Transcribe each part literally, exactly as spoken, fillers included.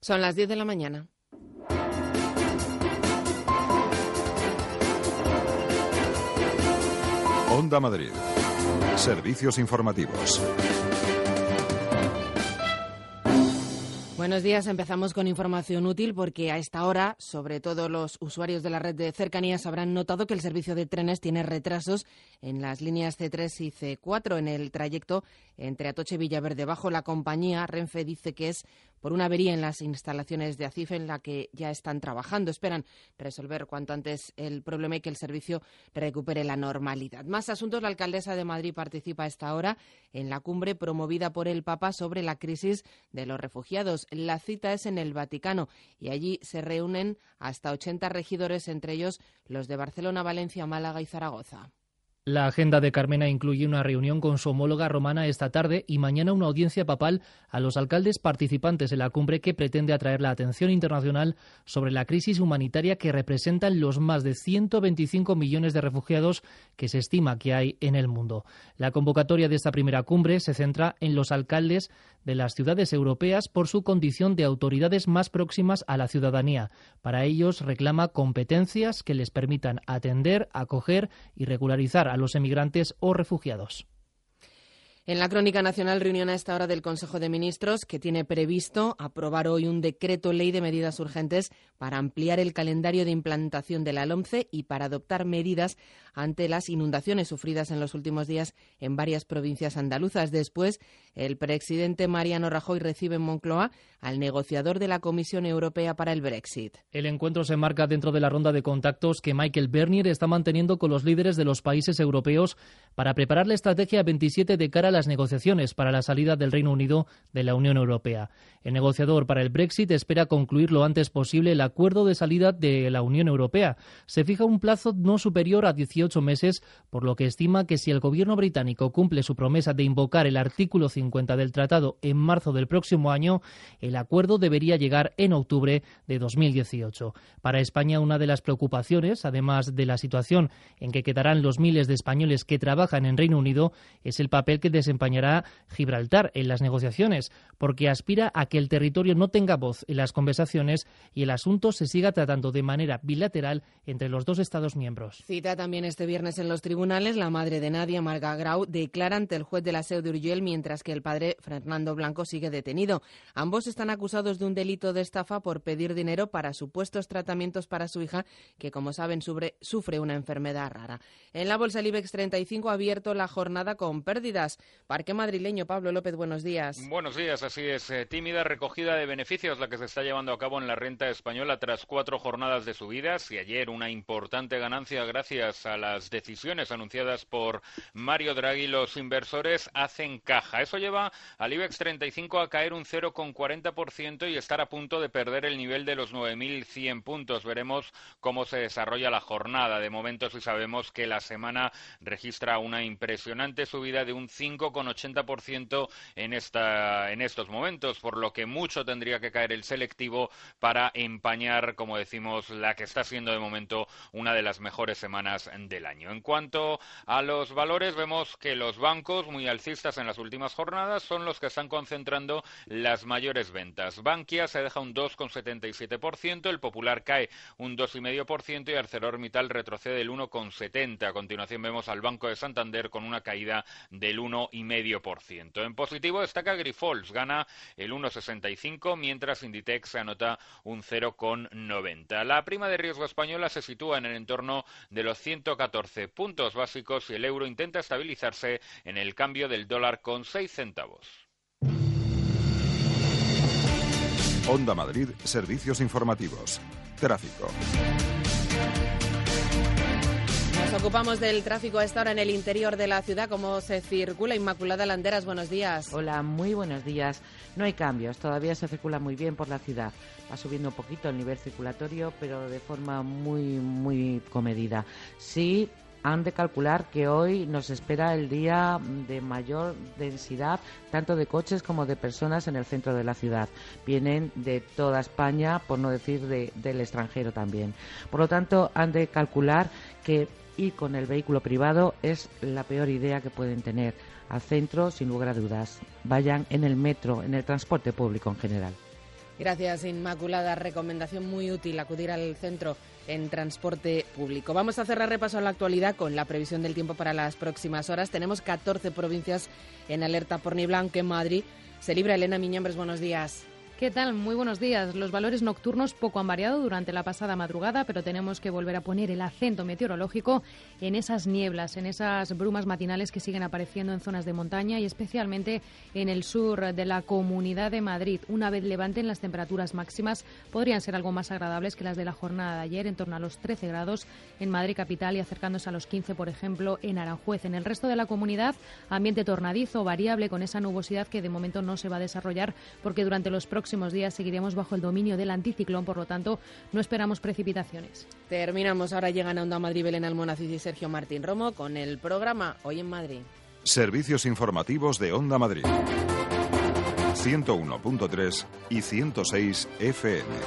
Son las diez de la mañana. Onda Madrid. Servicios informativos. Buenos días, empezamos con información útil porque a esta hora, sobre todo los usuarios de la red de cercanías habrán notado que el servicio de trenes tiene retrasos en las líneas ce tres y ce cuatro en el trayecto entre Atocha y Villaverde Bajo. La compañía Renfe dice que es por una avería en las instalaciones de ACIF en la que ya están trabajando. Esperan resolver cuanto antes el problema y que el servicio recupere la normalidad. Más asuntos. La alcaldesa de Madrid participa a esta hora en la cumbre promovida por el Papa sobre la crisis de los refugiados. La cita es en el Vaticano y allí se reúnen hasta ochenta regidores, entre ellos los de Barcelona, Valencia, Málaga y Zaragoza. La agenda de Carmena incluye una reunión con su homóloga romana esta tarde y mañana una audiencia papal a los alcaldes participantes en la cumbre que pretende atraer la atención internacional sobre la crisis humanitaria que representan los más de ciento veinticinco millones de refugiados que se estima que hay en el mundo. La convocatoria de esta primera cumbre se centra en los alcaldes de las ciudades europeas por su condición de autoridades más próximas a la ciudadanía. Para ellos reclama competencias que les permitan atender, acoger y regularizar a los emigrantes o refugiados. En la crónica nacional, reunión a esta hora del Consejo de Ministros que tiene previsto aprobar hoy un decreto ley de medidas urgentes para ampliar el calendario de implantación de la LOMCE y para adoptar medidas ante las inundaciones sufridas en los últimos días en varias provincias andaluzas. Después, el presidente Mariano Rajoy recibe en Moncloa al negociador de la Comisión Europea para el Brexit. El encuentro se enmarca dentro de la ronda de contactos que Michael Barnier está manteniendo con los líderes de los países europeos para preparar la estrategia veintisiete de cara a las negociaciones para la salida del Reino Unido de la Unión Europea. El negociador para el Brexit espera concluir lo antes posible el acuerdo de salida de la Unión Europea. Se fija un plazo no superior a dieciocho meses, por lo que estima que si el gobierno británico cumple su promesa de invocar el artículo cincuenta del tratado en marzo del próximo año, el acuerdo debería llegar en octubre de dos mil dieciocho. Para España, una de las preocupaciones, además de la situación en que quedarán los miles de españoles que trabajan en Reino Unido, es el papel que desempeñará Gibraltar en las negociaciones, porque aspira a que el territorio no tenga voz en las conversaciones y el asunto se siga tratando de manera bilateral entre los dos Estados miembros. Cita también este viernes en los tribunales. La madre de Nadia, Marga Grau, declara ante el juez de la Seu de Urgell, mientras que el padre, Fernando Blanco, sigue detenido. Ambos están acusados de un delito de estafa por pedir dinero para supuestos tratamientos para su hija, que, como saben, sufre, sufre una enfermedad rara. En la bolsa, el IBEX treinta y cinco ha abierto la jornada con pérdidas. Parque madrileño, Pablo López, buenos días. Buenos días, así es. Eh, tímida recogida de beneficios la que se está llevando a cabo en la renta española tras cuatro jornadas de subidas y ayer una importante ganancia gracias a las decisiones anunciadas por Mario Draghi. Los inversores hacen caja. Eso lleva al IBEX treinta y cinco a caer un cero coma cuarenta por ciento y estar a punto de perder el nivel de los nueve mil cien puntos. Veremos cómo se desarrolla la jornada. De momento sí sabemos que la semana registra una impresionante subida de un cinco coma ochenta por ciento en, esta, en estos momentos, por lo que mucho tendría que caer el selectivo para empañar, como decimos, la que está siendo de momento una de las mejores semanas del año. En cuanto a los valores, vemos que los bancos, muy alcistas en las últimas jornadas, son los que están concentrando las mayores ventas. Bankia se deja un dos coma setenta y siete por ciento, el Popular cae un dos coma cinco por ciento y ArcelorMittal retrocede el uno coma setenta por ciento. A continuación vemos al Banco de Santander con una caída del uno coma cinco por ciento. En positivo destaca Grifols, gana el uno coma sesenta y cinco, mientras Inditex se anota un cero coma noventa. La prima de riesgo española se sitúa en el entorno de los ciento catorce puntos básicos y el euro intenta estabilizarse en el cambio del dólar con seis centavos. Onda Madrid, servicios informativos. Tráfico. Nos ocupamos del tráfico a esta hora en el interior de la ciudad. ¿Cómo se circula? Inmaculada Landeras, buenos días. Hola, muy buenos días. No hay cambios, todavía se circula muy bien por la ciudad. Va subiendo un poquito el nivel circulatorio, pero de forma muy, muy comedida. Sí, han de calcular que hoy nos espera el día de mayor densidad, tanto de coches como de personas en el centro de la ciudad. Vienen de toda España, por no decir de, del extranjero también. Por lo tanto, han de calcular que ir con el vehículo privado es la peor idea que pueden tener. Al centro, sin lugar a dudas. Vayan en el metro, en el transporte público en general. Gracias, Inmaculada. Recomendación muy útil, acudir al centro en transporte público. Vamos a cerrar repaso a la actualidad con la previsión del tiempo para las próximas horas. Tenemos catorce provincias en alerta por niebla, aunque en Madrid se libra. Elena Miñambres, buenos días. ¿Qué tal? Muy buenos días. Los valores nocturnos poco han variado durante la pasada madrugada, pero tenemos que volver a poner el acento meteorológico en esas nieblas, en esas brumas matinales que siguen apareciendo en zonas de montaña y especialmente en el sur de la Comunidad de Madrid. Una vez levanten, las temperaturas máximas podrían ser algo más agradables que las de la jornada de ayer, en torno a los trece grados en Madrid capital y acercándose a los quince, por ejemplo, en Aranjuez. En el resto de la comunidad, ambiente tornadizo, variable, con esa nubosidad que de momento no se va a desarrollar porque durante los próximos próximos días seguiremos bajo el dominio del anticiclón, por lo tanto no esperamos precipitaciones. Terminamos, ahora llegan a Onda Madrid Belén Almonacid y Sergio Martín Romo con el programa Hoy en Madrid. Servicios informativos de Onda Madrid. ciento uno punto tres y ciento seis F M.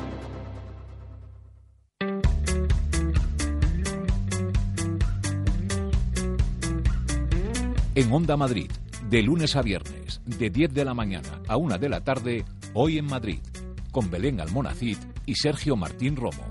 En Onda Madrid, de lunes a viernes, de diez de la mañana a una de la tarde, Hoy en Madrid, con Belén Almonacid y Sergio Martín Romo.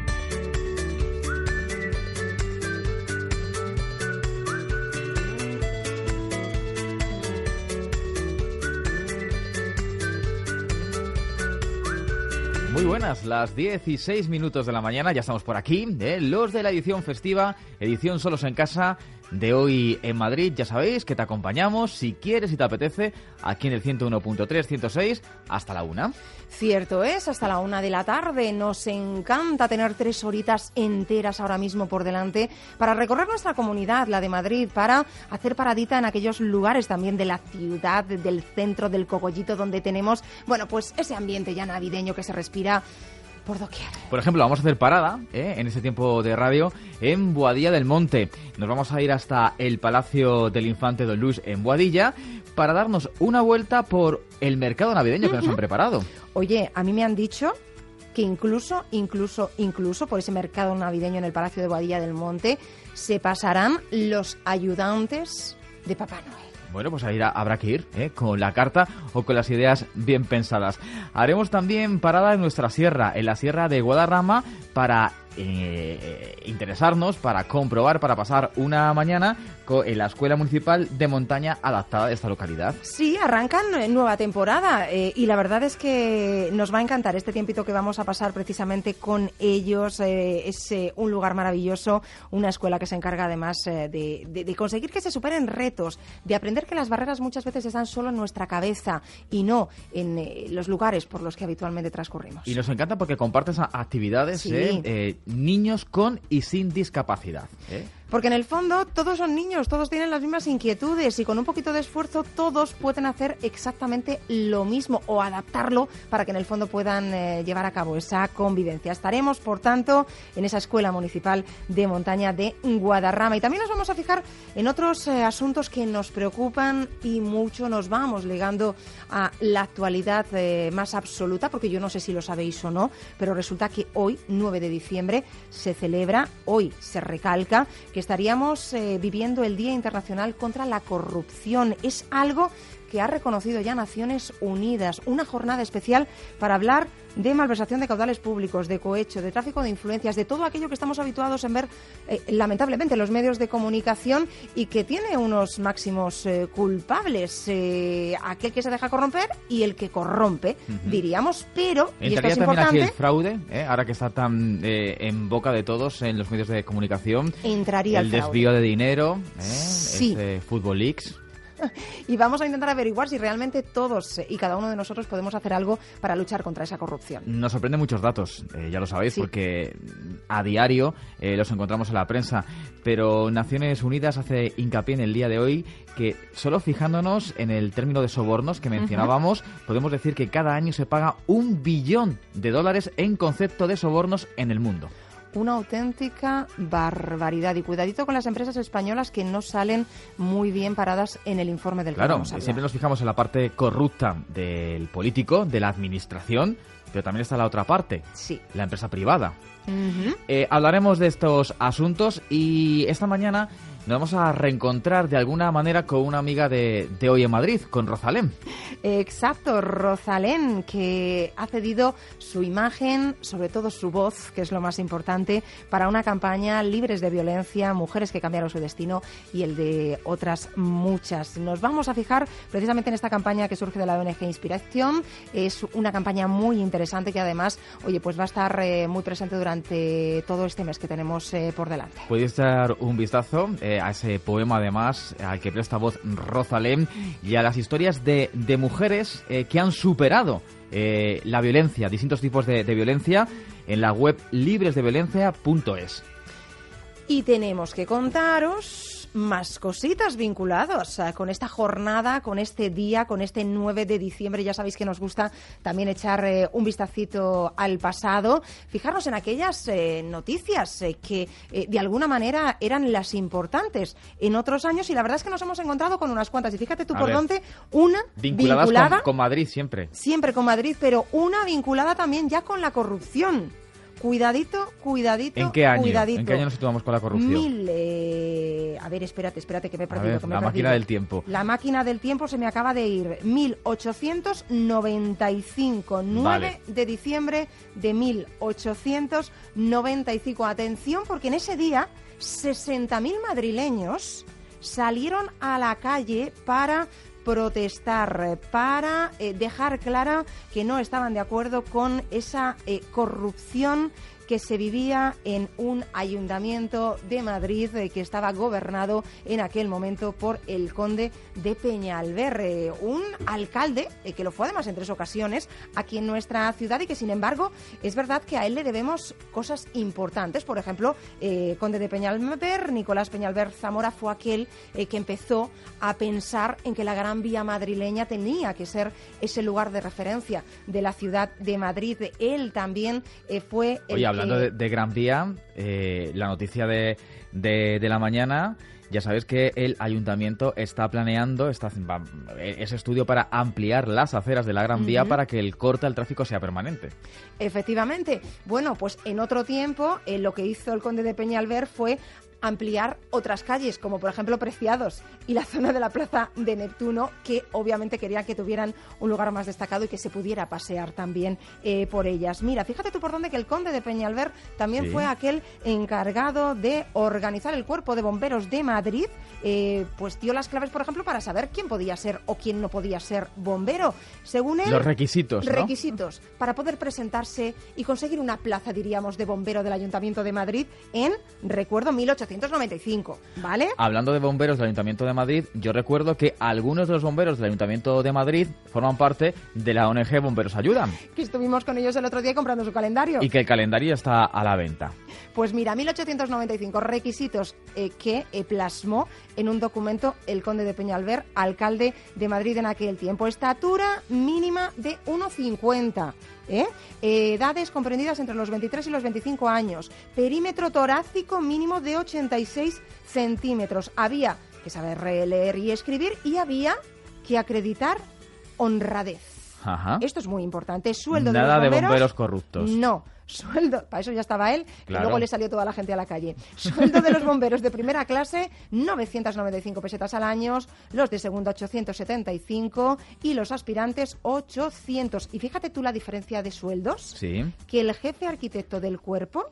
Muy buenas, las dieciséis minutos de la mañana, ya estamos por aquí, ¿eh? Los de la edición festiva, edición Solos en Casa, de Hoy en Madrid. Ya sabéis que te acompañamos, si quieres y te apetece, aquí en el ciento uno punto tres, ciento seis, hasta la una. Cierto es, hasta la una de la tarde. Nos encanta tener tres horitas enteras ahora mismo por delante para recorrer nuestra comunidad, la de Madrid, para hacer paradita en aquellos lugares también de la ciudad, del centro, del cogollito, donde tenemos, bueno, pues ese ambiente ya navideño que se respira por doquier. Por ejemplo, vamos a hacer parada, ¿eh? en este tiempo de radio, en Boadilla del Monte. Nos vamos a ir hasta el Palacio del Infante Don Luis en Boadilla para darnos una vuelta por el mercado navideño uh-huh. que nos han preparado. Oye, a mí me han dicho que incluso, incluso, incluso por ese mercado navideño en el Palacio de Boadilla del Monte se pasarán los ayudantes de Papá Noel. Bueno, pues ahí habrá que ir, ¿eh? con la carta o con las ideas bien pensadas. Haremos también parada en nuestra sierra, en la Sierra de Guadarrama, para eh, interesarnos, para comprobar, para pasar una mañana en la Escuela Municipal de Montaña adaptada de esta localidad. Sí, arrancan nueva temporada eh, y la verdad es que nos va a encantar este tiempito que vamos a pasar precisamente con ellos. Eh, es eh, un lugar maravilloso, una escuela que se encarga además eh, de, de, de conseguir que se superen retos, de aprender que las barreras muchas veces están solo en nuestra cabeza y no en eh, los lugares por los que habitualmente transcurrimos. Y nos encanta porque compartes actividades sí. de eh, niños con y sin discapacidad, ¿eh? Porque en el fondo todos son niños, todos tienen las mismas inquietudes y con un poquito de esfuerzo todos pueden hacer exactamente lo mismo o adaptarlo para que en el fondo puedan eh, llevar a cabo esa convivencia. Estaremos, por tanto, en esa Escuela Municipal de Montaña de Guadarrama y también nos vamos a fijar en otros eh, asuntos que nos preocupan y mucho nos vamos ligando a la actualidad eh, más absoluta, porque yo no sé si lo sabéis o no, pero resulta que hoy, nueve de diciembre, se celebra, hoy se recalca que estaríamos eh, viviendo el Día Internacional contra la Corrupción. Es algo que ha reconocido ya Naciones Unidas, una jornada especial para hablar de malversación de caudales públicos, de cohecho, de tráfico de influencias, de todo aquello que estamos habituados en ver, eh, lamentablemente, en los medios de comunicación y que tiene unos máximos eh, culpables. Eh, aquel que se deja corromper y el que corrompe, uh-huh. diríamos, pero, y esto es también importante... aquí el fraude, ¿eh? ahora que está tan eh, en boca de todos en los medios de comunicación. Entraría el, el fraude. desvío de dinero, ¿eh? Sí. Este Football Leaks. Y vamos a intentar averiguar si realmente todos y cada uno de nosotros podemos hacer algo para luchar contra esa corrupción. Nos sorprenden muchos datos, eh, ya lo sabéis, sí. porque a diario eh, los encontramos en la prensa, pero Naciones Unidas hace hincapié en el día de hoy que solo fijándonos en el término de sobornos que mencionábamos, uh-huh. podemos decir que cada año se paga un billón de dólares en concepto de sobornos en el mundo. Una auténtica barbaridad. Y cuidadito con las empresas españolas que no salen muy bien paradas en el informe del claro, que vamos a hablar. Siempre nos fijamos en la parte corrupta del político, de la administración, pero también está la otra parte, sí. la empresa privada. Uh-huh. Eh, hablaremos de estos asuntos y esta mañana nos vamos a reencontrar de alguna manera con una amiga de, de Hoy en Madrid, con Rosalén. Exacto, Rosalén, que ha cedido su imagen, sobre todo su voz, que es lo más importante, para una campaña Libres de Violencia, Mujeres que cambiaron su destino y el de otras muchas. Nos vamos a fijar precisamente en esta campaña que surge de la O N G Inspiración. Es una campaña muy interesante que además, oye, pues va a estar eh, muy presente durante todo este mes que tenemos eh, por delante. Podéis dar un vistazo eh, a ese poema, además, al que presta voz Rosalén, y a las historias de, de mujeres eh, que han superado eh, la violencia, distintos tipos de, de violencia, en la web libres de violencia punto es. Y tenemos que contaros más cositas vinculadas uh, con esta jornada, con este día, con este nueve de diciembre. Ya sabéis que nos gusta también echar eh, un vistacito al pasado, fijarnos en aquellas eh, noticias eh, que eh, de alguna manera eran las importantes en otros años, y la verdad es que nos hemos encontrado con unas cuantas. Y fíjate tú A por ver, dónde, una vinculadas vinculada con, con Madrid siempre. Siempre con Madrid, pero una vinculada también ya con la corrupción. Cuidadito, cuidadito, ¿En qué año? cuidadito. ¿En qué año nos situamos con la corrupción? Mil, eh, a ver, espérate, espérate, que me he perdido. A ver, que me la he máquina perdido. del tiempo. La máquina del tiempo se me acaba de ir. mil ochocientos noventa y cinco, nueve Vale. de diciembre de mil ochocientos noventa y cinco. Atención, porque en ese día sesenta mil madrileños salieron a la calle para protestar, para eh, dejar clara que no estaban de acuerdo con esa eh, corrupción que se vivía en un ayuntamiento de Madrid eh, que estaba gobernado en aquel momento por el conde de Peñalver, eh, un alcalde eh, que lo fue además en tres ocasiones aquí en nuestra ciudad, y que sin embargo es verdad que a él le debemos cosas importantes. Por ejemplo, eh, conde de Peñalver, Nicolás Peñalver Zamora, fue aquel eh, que empezó a pensar en que la Gran Vía madrileña tenía que ser ese lugar de referencia de la ciudad de Madrid. Él también eh, fue el Oye, hablando que... de, de Gran Vía, eh, la noticia de, de, de la mañana, ya sabes que el ayuntamiento está planeando está, va, ese estudio para ampliar las aceras de la Gran Vía uh-huh. para que el corte al tráfico sea permanente. Efectivamente. Bueno, pues en otro tiempo eh, lo que hizo el conde de Peñalver fue ampliar otras calles, como por ejemplo Preciados y la zona de la Plaza de Neptuno, que obviamente querían que tuvieran un lugar más destacado y que se pudiera pasear también eh, por ellas. Mira, fíjate tú por dónde, que el conde de Peñalver también sí. fue aquel encargado de organizar el Cuerpo de Bomberos de Madrid, eh, pues dio las claves, por ejemplo, para saber quién podía ser o quién no podía ser bombero. Según él, los requisitos, ¿no? Requisitos para poder presentarse y conseguir una plaza, diríamos, de bombero del Ayuntamiento de Madrid en, recuerdo, mil ochocientos noventa y cinco, ¿vale? Hablando de bomberos del Ayuntamiento de Madrid, yo recuerdo que algunos de los bomberos del Ayuntamiento de Madrid forman parte de la O N G Bomberos Ayudan. Que estuvimos con ellos el otro día comprando su calendario. Y que el calendario está a la venta. Pues mira, mil ochocientos noventa y cinco, requisitos eh, que eh, plasmó en un documento el conde de Peñalver, alcalde de Madrid en aquel tiempo. Estatura mínima de uno cincuenta. ¿Eh? Eh, edades comprendidas entre los veintitrés y los veinticinco años. Perímetro torácico mínimo de ochenta y seis centímetros. Había que saber leer y escribir, y había que acreditar honradez. Ajá. Esto es muy importante. Sueldo Nada de los bomberos. de bomberos corruptos. No. Sueldo, para eso ya estaba él, claro. Y luego le salió toda la gente a la calle. Sueldo de los bomberos de primera clase, novecientas noventa y cinco pesetas al año, los de segunda ochocientos setenta y cinco y los aspirantes ochocientos. Y fíjate tú la diferencia de sueldos. Sí. Que el jefe arquitecto del cuerpo,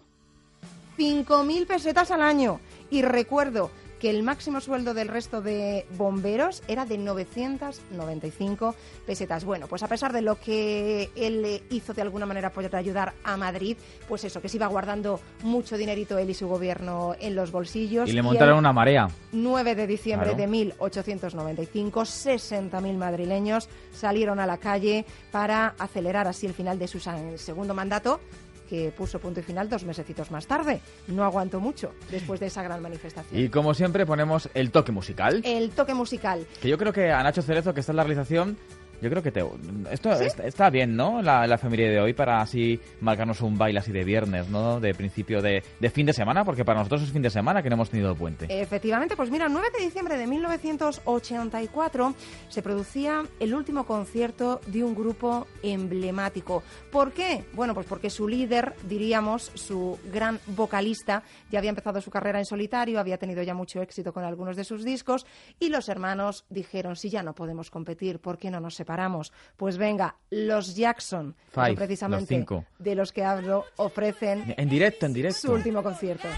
cinco mil pesetas al año. Y recuerdo que el máximo sueldo del resto de bomberos era de novecientas noventa y cinco pesetas. Bueno, pues a pesar de lo que él hizo de alguna manera por ayudar a Madrid, pues eso, que se iba guardando mucho dinerito él y su gobierno en los bolsillos. Y le montaron y una marea. nueve de diciembre claro. de mil ochocientos noventa y cinco, sesenta mil madrileños salieron a la calle para acelerar así el final de su segundo mandato, que puso punto y final dos mesecitos más tarde. No aguantó mucho después de esa gran manifestación. Y como siempre ponemos el toque musical. El toque musical. Que yo creo que a Nacho Cerezo, que está en la realización, Yo creo que te, esto ¿Sí? está, está bien, ¿no? La, la efeméride de hoy para así marcarnos un baile así de viernes, ¿no? De principio de, de fin de semana, porque para nosotros es fin de semana que no hemos tenido puente. Efectivamente, pues mira, el nueve de diciembre de mil novecientos ochenta y cuatro se producía el último concierto de un grupo emblemático. ¿Por qué? Bueno, pues porque su líder, diríamos, su gran vocalista, ya había empezado su carrera en solitario, había tenido ya mucho éxito con algunos de sus discos, y los hermanos dijeron, si ya no podemos competir, ¿por qué no nos separamos? Pues venga, los Jackson, que Five, son precisamente los cinco. de los que hablo, ofrecen En directo, en directo. su último concierto.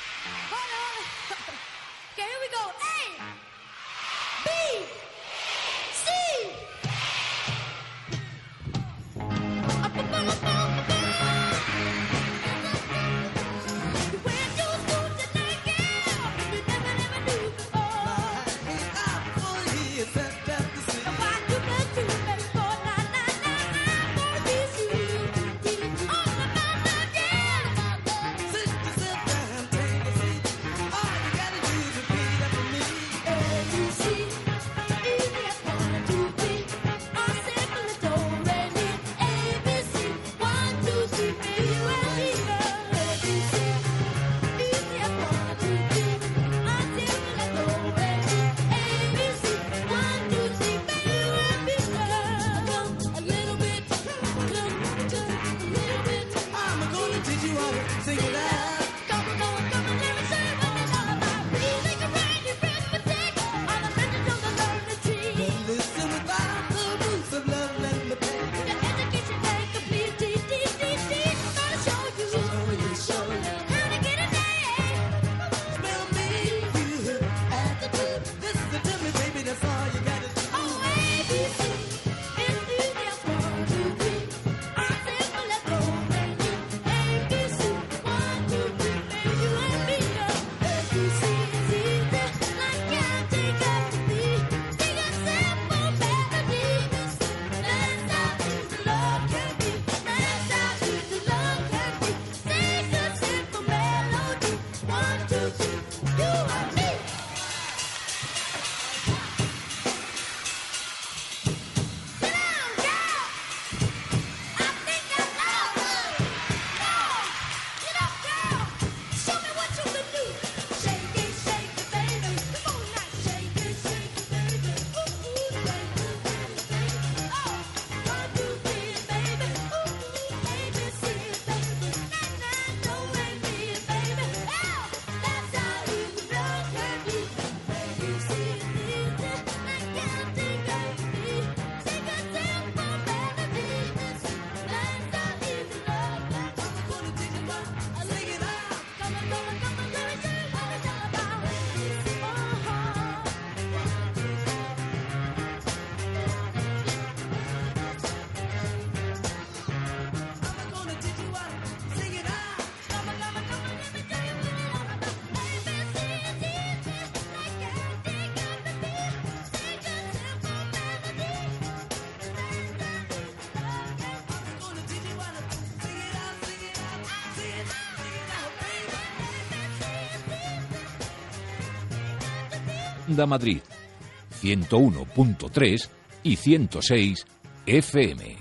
Onda Madrid, ciento uno punto tres y ciento seis F M.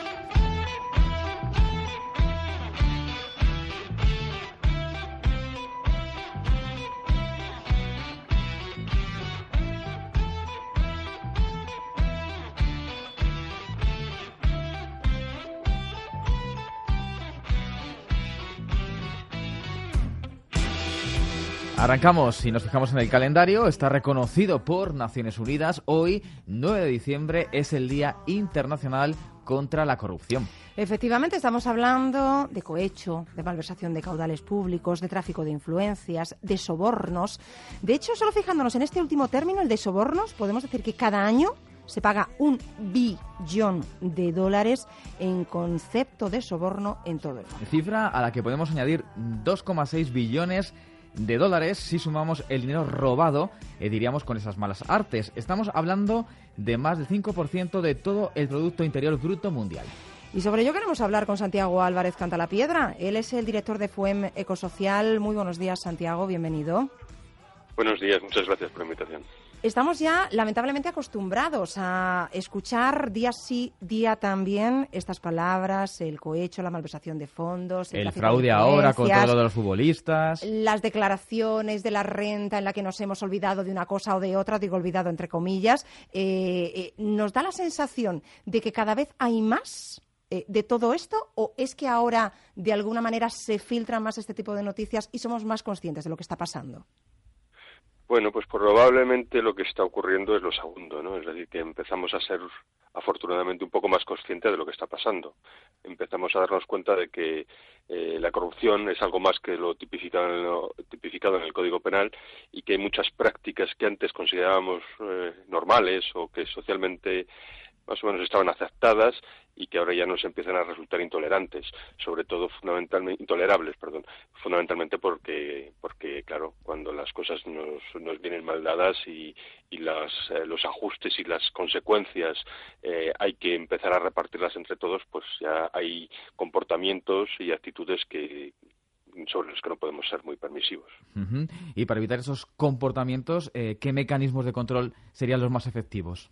Arrancamos y nos fijamos en el calendario. Está reconocido por Naciones Unidas. Hoy, nueve de diciembre, es el Día Internacional contra la Corrupción. Efectivamente, estamos hablando de cohecho, de malversación de caudales públicos, de tráfico de influencias, de sobornos. De hecho, solo fijándonos en este último término, el de sobornos, podemos decir que cada año se paga un billón de dólares en concepto de soborno en todo el mundo. Cifra a la que podemos añadir dos coma seis billones de dólares si sumamos el dinero robado, eh, diríamos, con esas malas artes. Estamos hablando de más del cinco por ciento de todo el Producto Interior Bruto mundial. Y sobre ello queremos hablar con Santiago Álvarez Cantalapiedra. Él es el director de FUEM Ecosocial. Muy buenos días, Santiago, bienvenido. Buenos días, muchas gracias por la invitación. Estamos ya lamentablemente acostumbrados a escuchar día sí, día también estas palabras, el cohecho, la malversación de fondos, el, el fraude ahora con todo lo de los futbolistas, las declaraciones de la renta en la que nos hemos olvidado de una cosa o de otra, digo olvidado entre comillas. Eh, eh, ¿Nos da la sensación de que cada vez hay más eh, de todo esto o es que ahora de alguna manera se filtran más este tipo de noticias y somos más conscientes de lo que está pasando? Bueno, pues probablemente lo que está ocurriendo es lo segundo, ¿no? Es decir, que empezamos a ser, afortunadamente, un poco más conscientes de lo que está pasando. Empezamos a darnos cuenta de que eh, la corrupción es algo más que lo tipificado, en lo tipificado en el Código Penal y que hay muchas prácticas que antes considerábamos eh, normales o que socialmente más o menos estaban aceptadas y que ahora ya nos empiezan a resultar intolerantes, sobre todo fundamentalmente intolerables, perdón, fundamentalmente porque porque claro, cuando las cosas nos, nos vienen mal dadas y, y las, eh, los ajustes y las consecuencias eh, hay que empezar a repartirlas entre todos, pues ya hay comportamientos y actitudes que sobre los que no podemos ser muy permisivos. Uh-huh. Y para evitar esos comportamientos, eh, ¿qué mecanismos de control serían los más efectivos?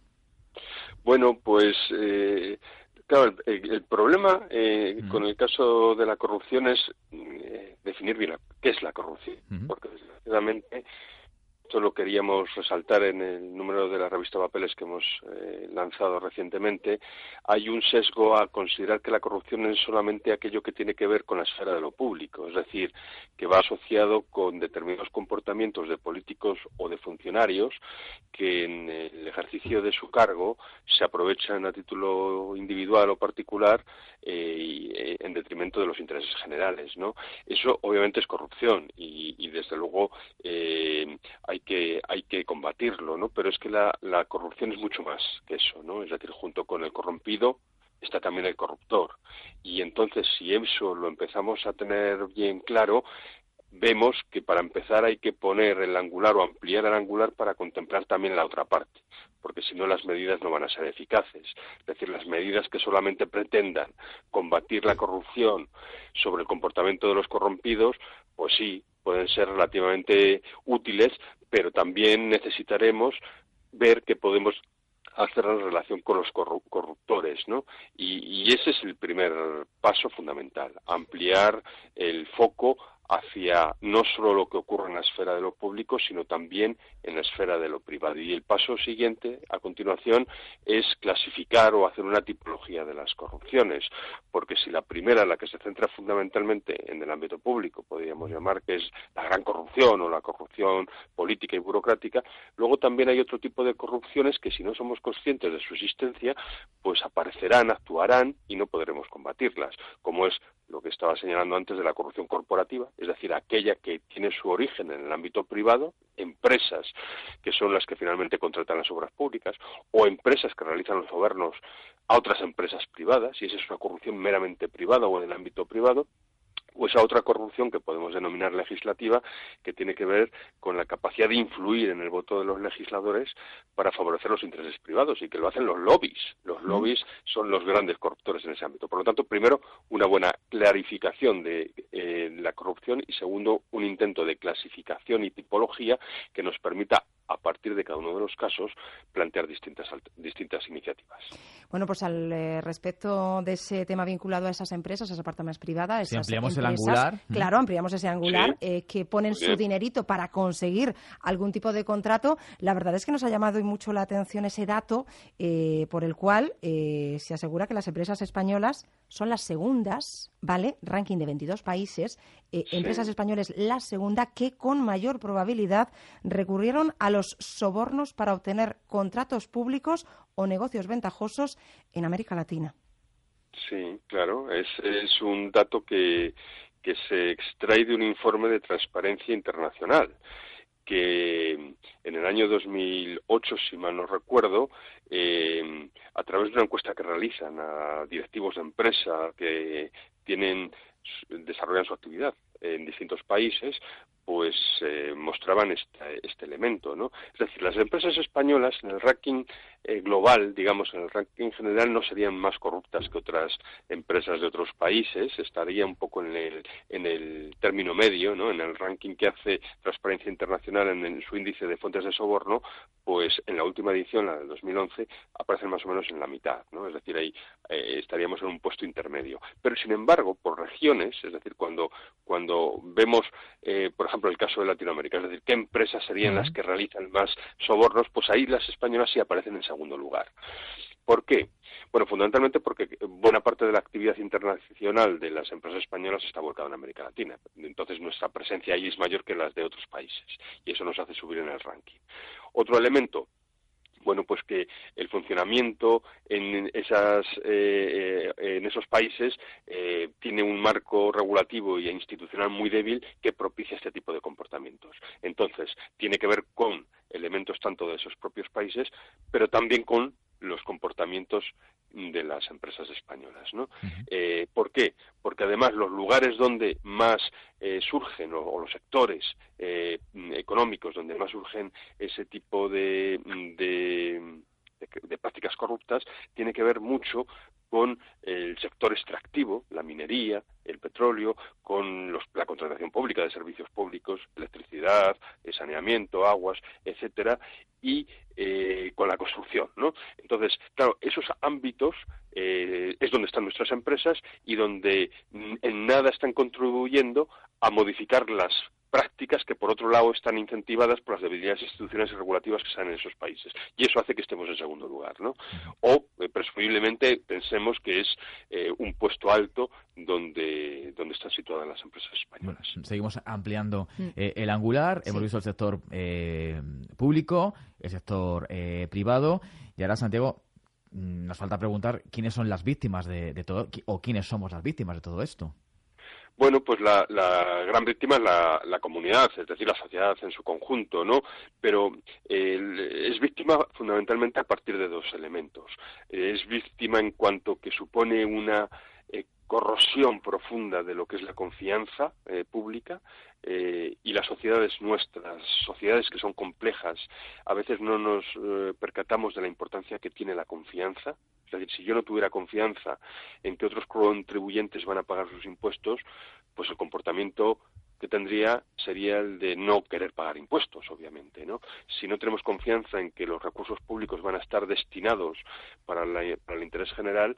Bueno, pues eh, claro, el, el problema eh, uh-huh. con el caso de la corrupción es eh, definir bien la, qué es la corrupción, uh-huh. porque desgraciadamente esto lo queríamos resaltar en el número de la revista Papeles que hemos eh, lanzado recientemente. Hay un sesgo a considerar que la corrupción es solamente aquello que tiene que ver con la esfera de lo público, es decir, que va asociado con determinados comportamientos de políticos o de funcionarios que en el ejercicio de su cargo se aprovechan a título individual o particular eh, y, eh, en detrimento de los intereses generales, ¿no? Eso obviamente es corrupción y, y desde luego eh, hay que hay que combatirlo, ¿no? Pero es que la, la corrupción es mucho más que eso, ¿no? Es decir, junto con el corrompido está también el corruptor. Y entonces, si eso lo empezamos a tener bien claro, vemos que para empezar hay que poner el angular o ampliar el angular para contemplar también la otra parte, porque si no las medidas no van a ser eficaces. Es decir, las medidas que solamente pretendan combatir la corrupción sobre el comportamiento de los corrompidos, pues sí, pueden ser relativamente útiles, pero también necesitaremos ver que podemos hacer en relación con los corruptores, ¿no? Y, y ese es el primer paso fundamental, ampliar el foco hacia no solo lo que ocurre en la esfera de lo público, sino también en la esfera de lo privado. Y el paso siguiente, a continuación, es clasificar o hacer una tipología de las corrupciones, porque si la primera, la que se centra fundamentalmente en el ámbito público, podríamos llamar que es la gran corrupción o la corrupción política y burocrática, luego también hay otro tipo de corrupciones que si no somos conscientes de su existencia, pues aparecerán, actuarán y no podremos combatirlas, como es lo que estaba señalando antes de la corrupción corporativa, es decir, aquella que tiene su origen en el ámbito privado, empresas que son las que finalmente contratan las obras públicas, o empresas que realizan los sobornos a otras empresas privadas, y esa es una corrupción meramente privada o en el ámbito privado, o esa otra corrupción que podemos denominar legislativa, que tiene que ver con la capacidad de influir en el voto de los legisladores para favorecer los intereses privados, y que lo hacen los lobbies. Los lobbies son los grandes corruptores en ese ámbito. Por lo tanto, primero, una buena clarificación de eh, la corrupción y, segundo, un intento de clasificación y tipología que nos permita, a partir de cada uno de los casos, plantear distintas distintas iniciativas. Bueno, pues al eh, respecto de ese tema vinculado a esas empresas, a esas partes privadas, si esas ampliamos empresas, el angular, claro, ampliamos ese angular, sí. eh, que ponen su dinerito para conseguir algún tipo de contrato. La verdad es que nos ha llamado mucho la atención ese dato eh, por el cual eh, se asegura que las empresas españolas son las segundas, ¿vale? Ranking de veintidós países, eh, sí. empresas españolas la segunda que con mayor probabilidad recurrieron a los sobornos para obtener contratos públicos o negocios ventajosos en América Latina. Sí, claro, es, es un dato que, que se extrae de un informe de Transparencia Internacional, que en el año dos mil ocho, si mal no recuerdo, eh, a través de una encuesta que realizan a directivos de empresa que tienen desarrollan su actividad en distintos países, pues eh, mostraban este, este elemento, ¿no? Es decir, las empresas españolas en el ranking eh, global, digamos, en el ranking general, no serían más corruptas que otras empresas de otros países, estaría un poco en el, en el término medio, ¿no? En el ranking que hace Transparencia Internacional en, en su índice de fuentes de soborno, pues en la última edición, la del dos mil once, aparecen más o menos en la mitad, ¿no? Es decir, ahí eh, estaríamos en un puesto intermedio. Pero, sin embargo, por regiones, es decir, cuando, cuando vemos, eh, por ejemplo, el caso de Latinoamérica, es decir, qué empresas serían las que realizan más sobornos, pues ahí las españolas sí aparecen en segundo lugar. ¿Por qué? Bueno, fundamentalmente porque buena parte de la actividad internacional de las empresas españolas está volcada en América Latina. Entonces nuestra presencia ahí es mayor que las de otros países y eso nos hace subir en el ranking. Otro elemento, bueno, pues que el funcionamiento en esas eh, en esos países eh, tiene un marco regulativo e institucional muy débil que propicia este tipo de comportamientos. Entonces, tiene que ver con elementos tanto de esos propios países, pero también con los comportamientos de las empresas españolas, ¿no? Uh-huh. Eh, ¿Por qué? Porque además los lugares donde más eh, surgen, o, o los sectores eh, económicos donde más surgen ese tipo de, de, de, de prácticas corruptas, tiene que ver mucho con el sector extractivo, la minería, el petróleo, con los, la contratación pública de servicios públicos, electricidad, saneamiento, aguas, etcétera, y eh, con la construcción, ¿no? Entonces, claro, esos ámbitos eh, es donde están nuestras empresas y donde en nada están contribuyendo a modificar las prácticas que, por otro lado, están incentivadas por las debilidades institucionales y regulativas que están en esos países. Y eso hace que estemos en segundo lugar, ¿no? O, eh, presumiblemente, pensemos que es eh, un puesto alto donde, donde están situadas las empresas españolas. Bueno, seguimos ampliando eh, el angular. Sí. Hemos visto el sector eh, público, el sector eh, privado. Y ahora, Santiago, nos falta preguntar quiénes son las víctimas de, de todo, o quiénes somos las víctimas de todo esto. Bueno, pues la, la gran víctima es la, la comunidad, es decir, la sociedad en su conjunto, ¿no? Pero eh, es víctima fundamentalmente a partir de dos elementos. Eh, es víctima en cuanto que supone una eh, corrosión profunda de lo que es la confianza eh, pública eh, y las sociedades nuestras, sociedades que son complejas, a veces no nos eh, percatamos de la importancia que tiene la confianza. Es decir, si yo no tuviera confianza en que otros contribuyentes van a pagar sus impuestos, pues el comportamiento que tendría sería el de no querer pagar impuestos, obviamente, ¿no? Si no tenemos confianza en que los recursos públicos van a estar destinados para, la, para el interés general,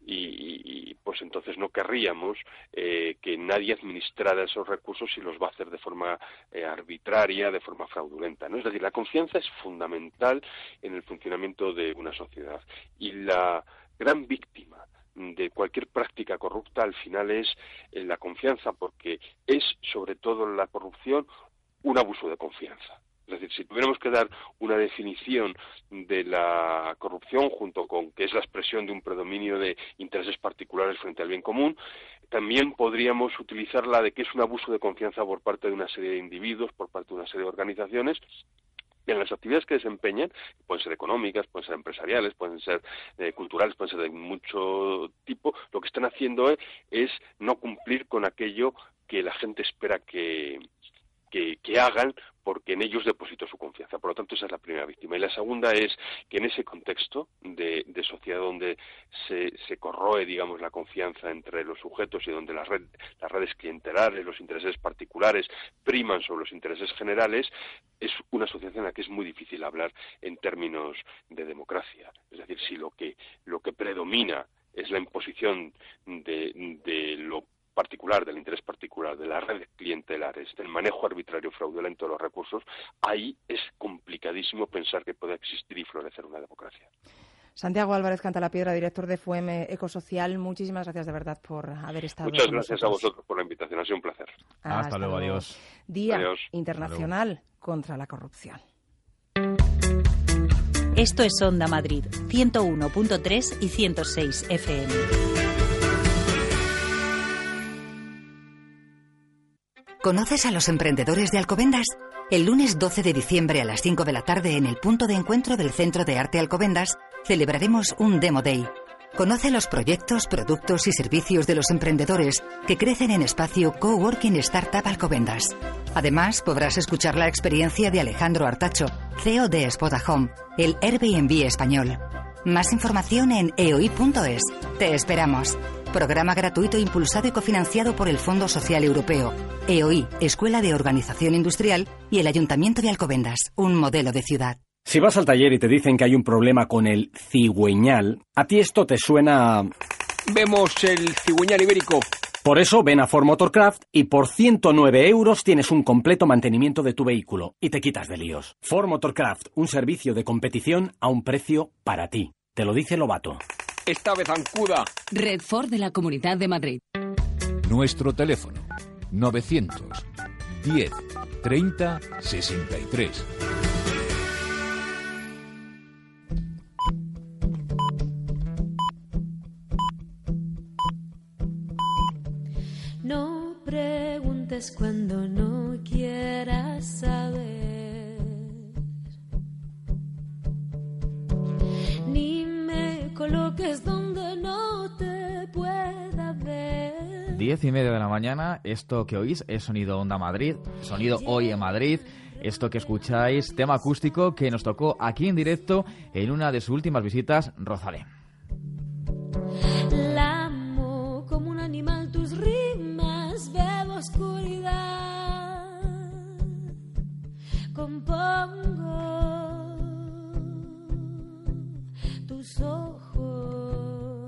y, y pues entonces no querríamos eh, que nadie administrara esos recursos y los va a hacer de forma eh, arbitraria, de forma fraudulenta, ¿no? Es decir, la confianza es fundamental en el funcionamiento de una sociedad y la gran víctima de cualquier práctica corrupta al final es eh, la confianza, porque es sobre todo la corrupción un abuso de confianza. Es decir, si tuviéramos que dar una definición de la corrupción, junto con que es la expresión de un predominio de intereses particulares frente al bien común, también podríamos utilizar la de que es un abuso de confianza por parte de una serie de individuos, por parte de una serie de organizaciones, y en las actividades que desempeñan, pueden ser económicas, pueden ser empresariales, pueden ser eh, culturales, pueden ser de mucho tipo, lo que están haciendo es, es no cumplir con aquello que la gente espera que, que, que hagan, porque en ellos depositó su confianza. Por lo tanto, esa es la primera víctima. Y la segunda es que en ese contexto de, de sociedad donde se, se corroe, digamos, la confianza entre los sujetos y donde las, red, las redes clientelares, los intereses particulares priman sobre los intereses generales, es una sociedad en la que es muy difícil hablar en términos de democracia. Es decir, si lo que, lo que predomina es la imposición de, de lo particular, del interés particular, de las redes clientelares, del manejo arbitrario fraudulento de los recursos, ahí es complicadísimo pensar que pueda existir y florecer una democracia. Santiago Álvarez Cantalapiedra, director de F U E M Ecosocial, muchísimas gracias de verdad por haber estado Muchas con gracias nosotros. a vosotros por la invitación, ha sido un placer. Hasta, Hasta luego, luego, adiós. Día adiós. Internacional contra la Corrupción. Esto es Onda Madrid, ciento uno punto tres y ciento seis F M. ¿Conoces a los emprendedores de Alcobendas? El lunes doce de diciembre a las cinco de la tarde en el punto de encuentro del Centro de Arte Alcobendas celebraremos un Demo Day. Conoce los proyectos, productos y servicios de los emprendedores que crecen en espacio Coworking Startup Alcobendas. Además, podrás escuchar la experiencia de Alejandro Artacho, C E O de Spotahome, el Airbnb español. Más información en eoi punto es. Te esperamos. programa gratuito impulsado y cofinanciado por el Fondo Social Europeo, E O I, Escuela de Organización Industrial, y el Ayuntamiento de Alcobendas, un modelo de ciudad. Si vas al taller y te dicen que hay un problema con el cigüeñal, a ti esto te suena a... Vemos el cigüeñal ibérico. Por eso ven a Ford Motorcraft y por ciento nueve euros tienes un completo mantenimiento de tu vehículo y te quitas de líos. Ford Motorcraft, un servicio de competición a un precio para ti. Te lo dice Lobato. Esta vez zancuda. Red Ford de la Comunidad de Madrid. Nuestro teléfono novecientos diez treinta sesenta y tres. No preguntes cuando no quieras saber, ni me coloques donde no te pueda ver. Diez y media de la mañana, esto que oís es Sonido Onda Madrid, Sonido Hoy en Madrid. Esto que escucháis, tema acústico que nos tocó aquí en directo en una de sus últimas visitas, Rosalén. La amo como un animal, tus rimas, bebo oscuridad, compongo tus ojos.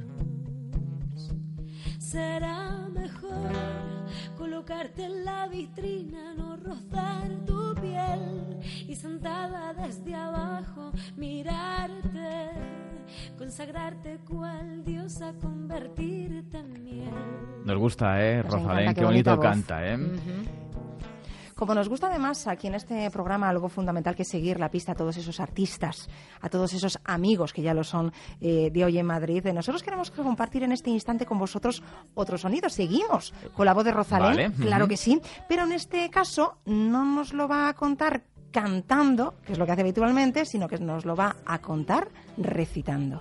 Será mejor colocarte en la vitrina, no rozar tu piel y sentada desde abajo mirarte, consagrarte cual diosa, convertirte en miel. Nos gusta, ¿eh, Nos Rosalén? encanta, Qué qué bonito bonita canta, ¿eh? Uh-huh. Como nos gusta además aquí en este programa algo fundamental que es seguir la pista a todos esos artistas, a todos esos amigos que ya lo son eh, de Hoy en Madrid. Nosotros queremos compartir en este instante con vosotros otros sonidos. Seguimos con la voz de Rosalén, Vale. claro Uh-huh. que sí, pero en este caso no nos lo va a contar cantando, que es lo que hace habitualmente, sino que nos lo va a contar recitando.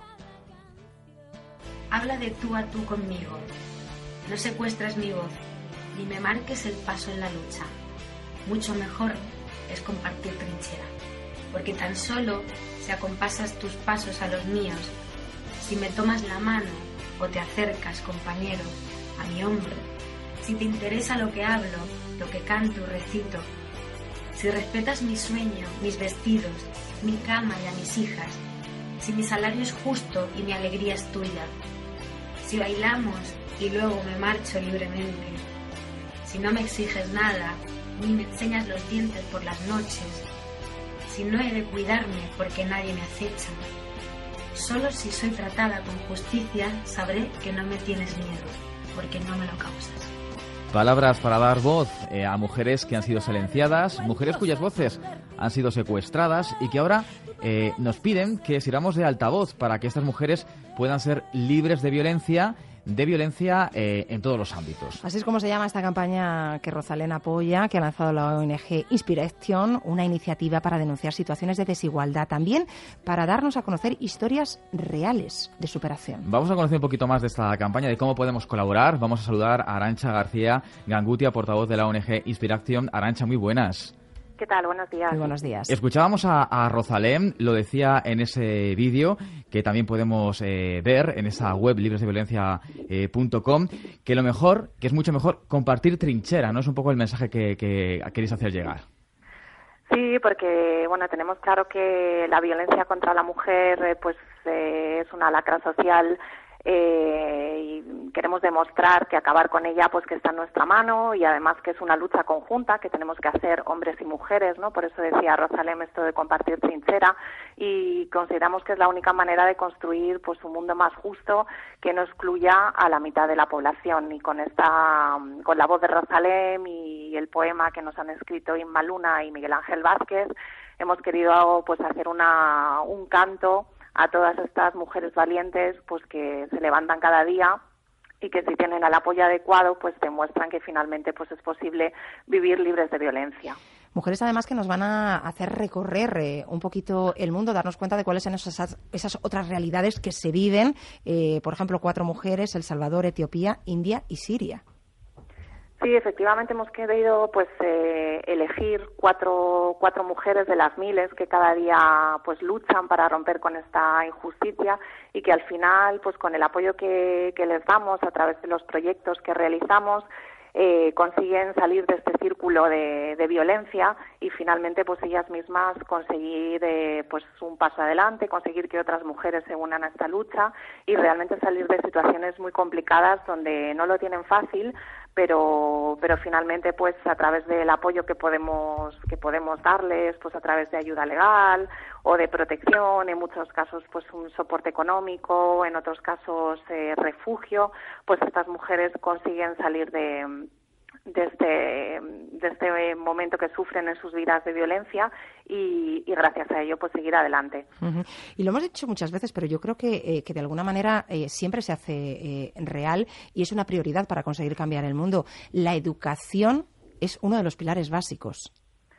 Habla de tú a tú conmigo, no secuestres mi voz, ni me marques el paso en la lucha. Mucho mejor es compartir trinchera, porque tan solo si acompasas tus pasos a los míos, si me tomas la mano o te acercas, compañero, a mi hombro, si te interesa lo que hablo, lo que canto y recito, si respetas mi sueño, mis vestidos, mi cama y a mis hijas, si mi salario es justo y mi alegría es tuya, si bailamos y luego me marcho libremente, si no me exiges nada, ni me enseñas los dientes por las noches, si no he de cuidarme porque nadie me acecha, solo si soy tratada con justicia sabré que no me tienes miedo, porque no me lo causas. Palabras para dar voz eh, a mujeres que han sido silenciadas, mujeres cuyas voces han sido secuestradas y que ahora eh, nos piden que sirvamos de altavoz para que estas mujeres puedan ser libres de violencia, de violencia eh, en todos los ámbitos. Así es como se llama esta campaña que Rosalén apoya, que ha lanzado la O N G Inspiration, una iniciativa para denunciar situaciones de desigualdad, también para darnos a conocer historias reales de superación. Vamos a conocer un poquito más de esta campaña, de cómo podemos colaborar. Vamos a saludar a Arantxa García Gangutia, portavoz de la O N G Inspiration. Arantxa, muy buenas. ¿Qué tal? Buenos días. Muy buenos días. Escuchábamos a, a Rosalén, lo decía en ese vídeo que también podemos eh, ver en esa web libres de violencia punto com, eh, que lo mejor, que es mucho mejor compartir trinchera, ¿no? Es un poco el mensaje que, que queréis hacer llegar. Sí, porque bueno, tenemos claro que la violencia contra la mujer eh, pues eh, es una lacra social. Eh, y queremos demostrar que acabar con ella pues que está en nuestra mano y además que es una lucha conjunta que tenemos que hacer hombres y mujeres, ¿no? Por eso decía Rosalén esto de compartir trinchera y consideramos que es la única manera de construir pues un mundo más justo que no excluya a la mitad de la población. Y con esta con la voz de Rosalén y el poema que nos han escrito Inma Luna y Miguel Ángel Vázquez hemos querido pues hacer una un canto a todas estas mujeres valientes pues que se levantan cada día y que si tienen el apoyo adecuado pues demuestran que finalmente pues es posible vivir libres de violencia. Mujeres además que nos van a hacer recorrer eh, un poquito el mundo, darnos cuenta de cuáles son esas, esas otras realidades que se viven, eh, por ejemplo, cuatro mujeres, El Salvador, Etiopía, India y Siria. Sí, efectivamente hemos querido pues eh, elegir cuatro, cuatro mujeres de las miles que cada día pues luchan para romper con esta injusticia y que al final pues con el apoyo que, que les damos a través de los proyectos que realizamos eh, consiguen salir de este círculo de, de violencia y finalmente pues ellas mismas conseguir eh, pues un paso adelante, conseguir que otras mujeres se unan a esta lucha y realmente salir de situaciones muy complicadas donde no lo tienen fácil, pero pero finalmente pues a través del apoyo que podemos que podemos darles, pues a través de ayuda legal o de protección, en muchos casos pues un soporte económico, en otros casos eh, refugio, pues estas mujeres consiguen salir de de este, de este momento que sufren en sus vidas de violencia y, y gracias a ello pues seguir adelante. Uh-huh. Y lo hemos dicho muchas veces, pero yo creo que, eh, que de alguna manera eh, siempre se hace eh, real y es una prioridad para conseguir cambiar el mundo. La educación es uno de los pilares básicos.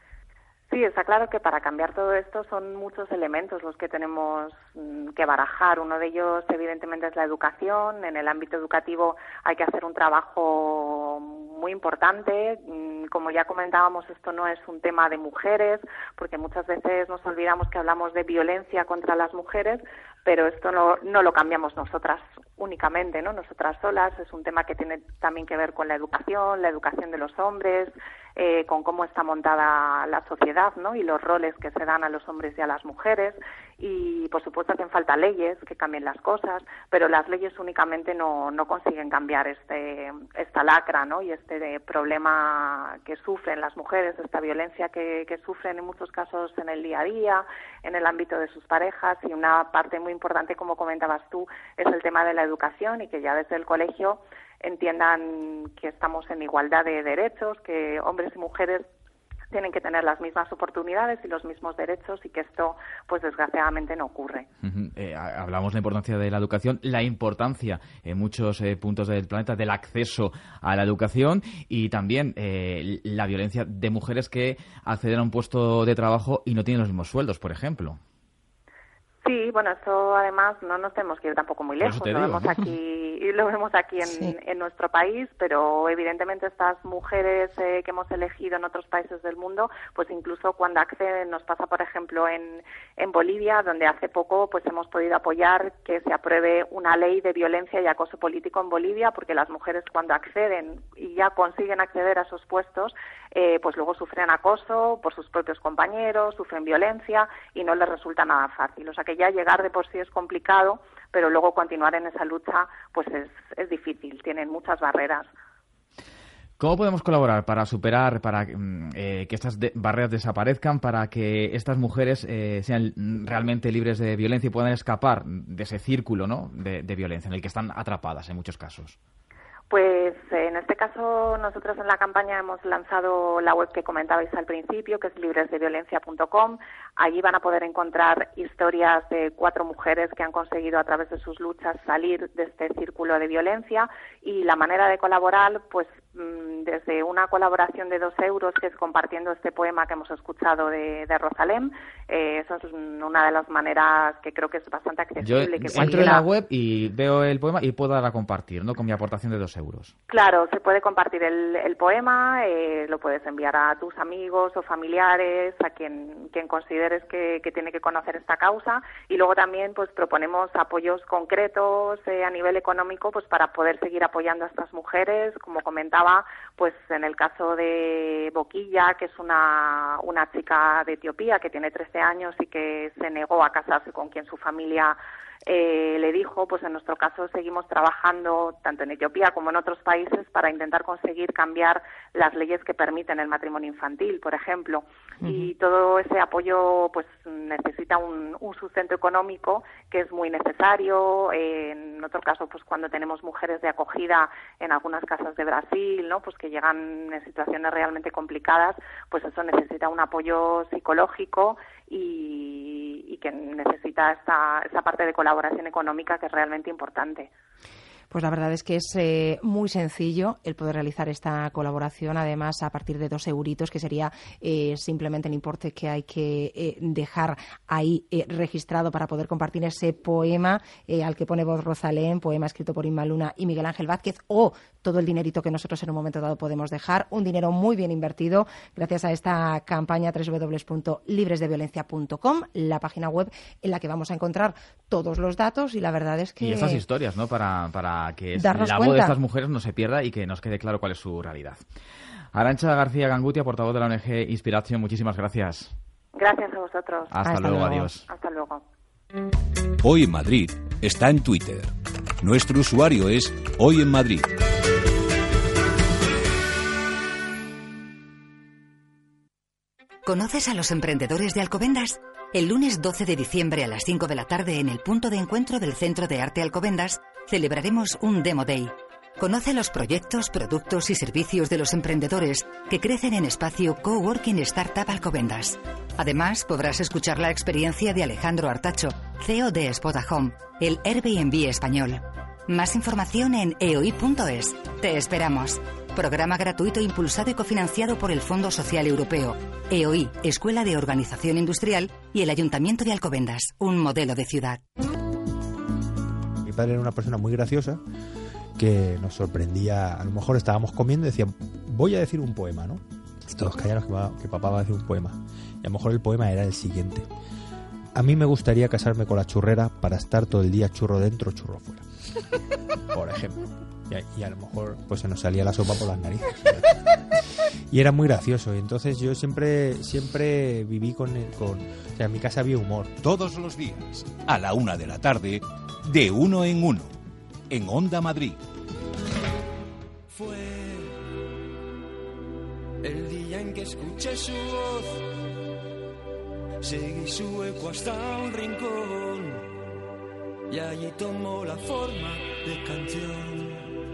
Sí, está claro que para cambiar todo esto son muchos elementos los que tenemos que barajar. Uno de ellos, evidentemente, es la educación. En el ámbito educativo hay que hacer un trabajo muy importante. Como ya comentábamos, esto no es un tema de mujeres, porque muchas veces nos olvidamos que hablamos de violencia contra las mujeres, pero esto no, no lo cambiamos nosotras únicamente, ¿no? Nosotras solas. Es un tema que tiene también que ver con la educación, la educación de los hombres, eh, con cómo está montada la sociedad, ¿no? Y los roles que se dan a los hombres y a las mujeres. Y, por supuesto, hacen falta leyes que cambien las cosas, pero las leyes únicamente no, no consiguen cambiar este esta lacra, ¿no? Y este problema que sufren las mujeres, esta violencia que, que sufren en muchos casos en el día a día, en el ámbito de sus parejas. Y una parte muy importante, como comentabas tú, es el tema de la educación y que ya desde el colegio entiendan que estamos en igualdad de derechos, que hombres y mujeres tienen que tener las mismas oportunidades y los mismos derechos y que esto, pues desgraciadamente, no ocurre. Uh-huh. Eh, hablamos de la importancia de la educación, la importancia en muchos eh, puntos del planeta del acceso a la educación y también eh, la violencia de mujeres que acceden a un puesto de trabajo y no tienen los mismos sueldos, por ejemplo. Sí, bueno, esto además no nos tenemos que ir tampoco muy lejos, lo vemos aquí, lo vemos aquí en, sí. en nuestro país, pero evidentemente estas mujeres eh, que hemos elegido en otros países del mundo, pues incluso cuando acceden, nos pasa por ejemplo en, en Bolivia, donde hace poco pues hemos podido apoyar que se apruebe una ley de violencia y acoso político en Bolivia, porque las mujeres cuando acceden y ya consiguen acceder a esos puestos, eh, pues luego sufren acoso por sus propios compañeros, sufren violencia y no les resulta nada fácil. O sea que ya llegar de por sí es complicado, pero luego continuar en esa lucha pues es, es difícil, tienen muchas barreras. ¿Cómo podemos colaborar para superar, para eh, que estas de- barreras desaparezcan, para que estas mujeres eh, sean realmente libres de violencia y puedan escapar de ese círculo, ¿no?, de, de violencia en el que están atrapadas en muchos casos? Pues en este caso nosotros en la campaña hemos lanzado la web que comentabais al principio, que es libres de violencia punto com. Allí van a poder encontrar historias de cuatro mujeres que han conseguido a través de sus luchas salir de este círculo de violencia y la manera de colaborar, pues desde una colaboración de dos euros, que es compartiendo este poema que hemos escuchado de, de Rosalén. Eh, esa es una de las maneras que creo que es bastante accesible. Yo que entro en la web y veo el poema y puedo dar a compartir, ¿no?, con mi aportación de dos euros. Claro, se puede compartir el, el poema, eh, lo puedes enviar a tus amigos o familiares, a quien, quien consideres que, que tiene que conocer esta causa, y luego también pues proponemos apoyos concretos eh, a nivel económico pues para poder seguir apoyando a estas mujeres, como comentaba, pues en el caso de Boquilla, que es una, una chica de Etiopía que tiene trece años y que se negó a casarse con quien su familia Eh, le dijo, pues en nuestro caso seguimos trabajando tanto en Etiopía como en otros países para intentar conseguir cambiar las leyes que permiten el matrimonio infantil, por ejemplo. Uh-huh. Y todo ese apoyo pues necesita un, un sustento económico que es muy necesario. Eh, en otro caso, pues cuando tenemos mujeres de acogida en algunas casas de Brasil, ¿no?, pues que llegan en situaciones realmente complicadas, pues eso necesita un apoyo psicológico y, y que necesita esta, esta parte de colaboración económica que es realmente importante. Pues la verdad es que es eh, muy sencillo el poder realizar esta colaboración, además a partir de dos euritos, que sería eh, simplemente el importe que hay que eh, dejar ahí eh, registrado para poder compartir ese poema eh, al que pone voz Rosalén, poema escrito por Inma Luna y Miguel Ángel Vázquez, o todo el dinerito que nosotros en un momento dado podemos dejar, un dinero muy bien invertido gracias a esta campaña doble u doble u doble u punto libres de violencia punto com, la página web en la que vamos a encontrar todos los datos, y la verdad es que... Y estas historias, ¿no? Para, para que darnos la cuenta. voz de estas mujeres no se pierda y que nos quede claro cuál es su realidad. Arantxa García Gangutia, portavoz de la O N G Inspiration, muchísimas gracias. Gracias a vosotros. Hasta, Hasta luego, luego, adiós. Hasta luego. Hoy en Madrid está en Twitter. Nuestro usuario es Hoy en Madrid. ¿Conoces a los emprendedores de Alcobendas? El lunes doce de diciembre a las cinco de la tarde en el punto de encuentro del Centro de Arte Alcobendas celebraremos un Demo Day. Conoce los proyectos, productos y servicios de los emprendedores que crecen en espacio Coworking Startup Alcobendas. Además, podrás escuchar la experiencia de Alejandro Artacho, C E O de Spot a Home, el Airbnb español. Más información en e o i punto es. Te esperamos. Programa gratuito impulsado y cofinanciado por el Fondo Social Europeo, E O I, Escuela de Organización Industrial, y el Ayuntamiento de Alcobendas, un modelo de ciudad. Mi padre era una persona muy graciosa que nos sorprendía. A lo mejor estábamos comiendo y decían, voy a decir un poema, ¿no? Y todos callados que, va, que papá va a decir un poema. Y a lo mejor el poema era el siguiente: a mí me gustaría casarme con la churrera para estar todo el día churro dentro, churro fuera. Por ejemplo. Y a, y a lo mejor pues se nos salía la sopa por las narices. Y era muy gracioso. Y entonces yo siempre siempre viví con, el, con... O sea, en mi casa había humor. Todos los días, a la una de la tarde, de uno en uno, en Onda Madrid. Fue el día en que escuché su voz, seguí su eco hasta un rincón, y allí tomó la forma de canción.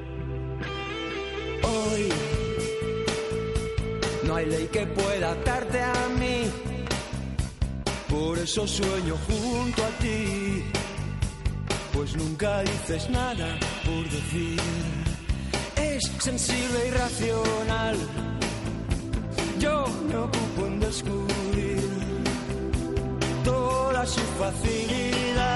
Hoy no hay ley que pueda atarte a mí, por eso sueño junto a ti, pues nunca dices nada por decir. Es sensible y racional, yo me ocupo en descubrir toda su facilidad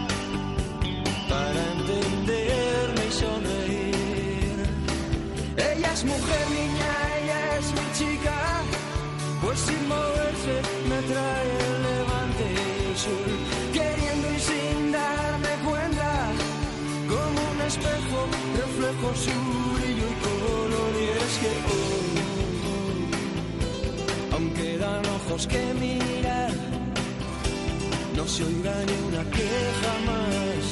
para entenderme y sonreír. Ella es mujer, niña, ella es mi chica, pues sin moverse me trae el levante y el sur, queriendo y sin darme cuenta, como un espejo reflejo su brillo y color. Y es que hoy, aunque dan ojos que mirar, no se oiga ni una queja más.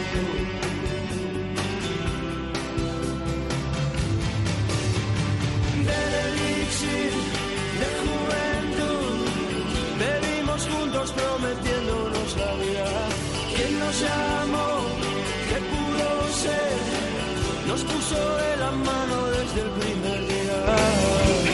Del elixir de juventud bebimos juntos prometiéndonos la vida. Quien nos llamó, que pudo ser, nos puso de la mano desde el primer día.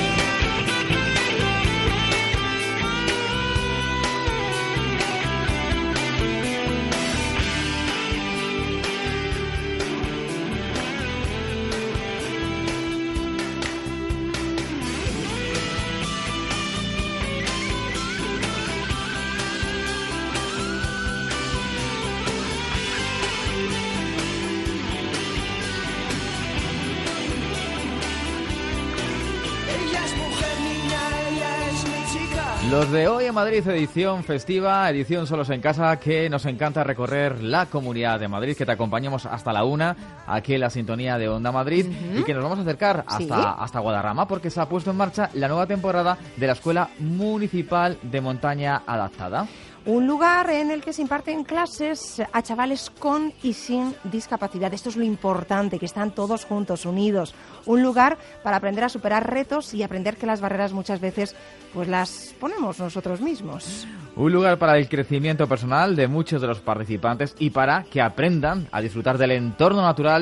Los de Hoy en Madrid, edición festiva, edición solos en casa, que nos encanta recorrer la Comunidad de Madrid, que te acompañamos hasta la una, aquí en la sintonía de Onda Madrid, uh-huh. y que nos vamos a acercar hasta, ¿Sí? hasta Guadarrama, porque se ha puesto en marcha la nueva temporada de la Escuela Municipal de Montaña Adaptada. Un lugar en el que se imparten clases a chavales con y sin discapacidad. Esto es lo importante, que están todos juntos, unidos. Un lugar para aprender a superar retos y aprender que las barreras muchas veces pues las ponemos nosotros mismos. Un lugar para el crecimiento personal de muchos de los participantes y para que aprendan a disfrutar del entorno natural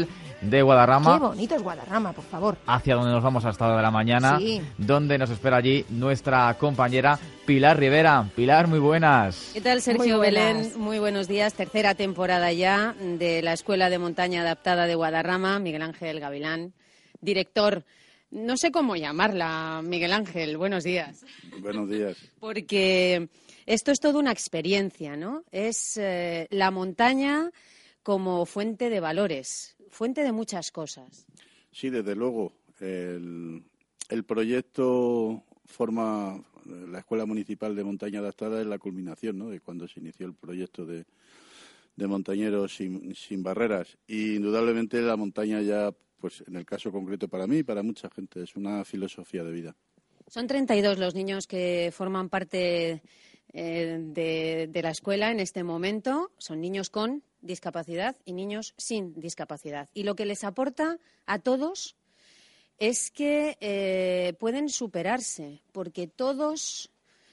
de Guadarrama. Qué bonito es Guadarrama, por favor. Hacia donde nos vamos a esta hora de la mañana, Sí. donde nos espera allí nuestra compañera Pilar Rivera. Pilar, muy buenas. ¿Qué tal, Sergio Muy Belén? buenas. Muy buenos días. Tercera temporada ya de la Escuela de Montaña Adaptada de Guadarrama. Miguel Ángel Gavilán, director. No sé cómo llamarla, Miguel Ángel. Buenos días. Buenos días. Porque esto es toda una experiencia, ¿no? Es eh, la montaña como fuente de valores, fuente de muchas cosas. Sí, desde luego. El, el proyecto forma la Escuela Municipal de Montaña Adaptada es la culminación, ¿no?, de cuando se inició el proyecto de, de montañeros sin, sin barreras. Y indudablemente la montaña ya, pues en el caso concreto para mí y para mucha gente, es una filosofía de vida. Son treinta y dos los niños que forman parte eh, de, de la escuela en este momento. Son niños con discapacidad y niños sin discapacidad. Y lo que les aporta a todos es que eh, pueden superarse, porque todos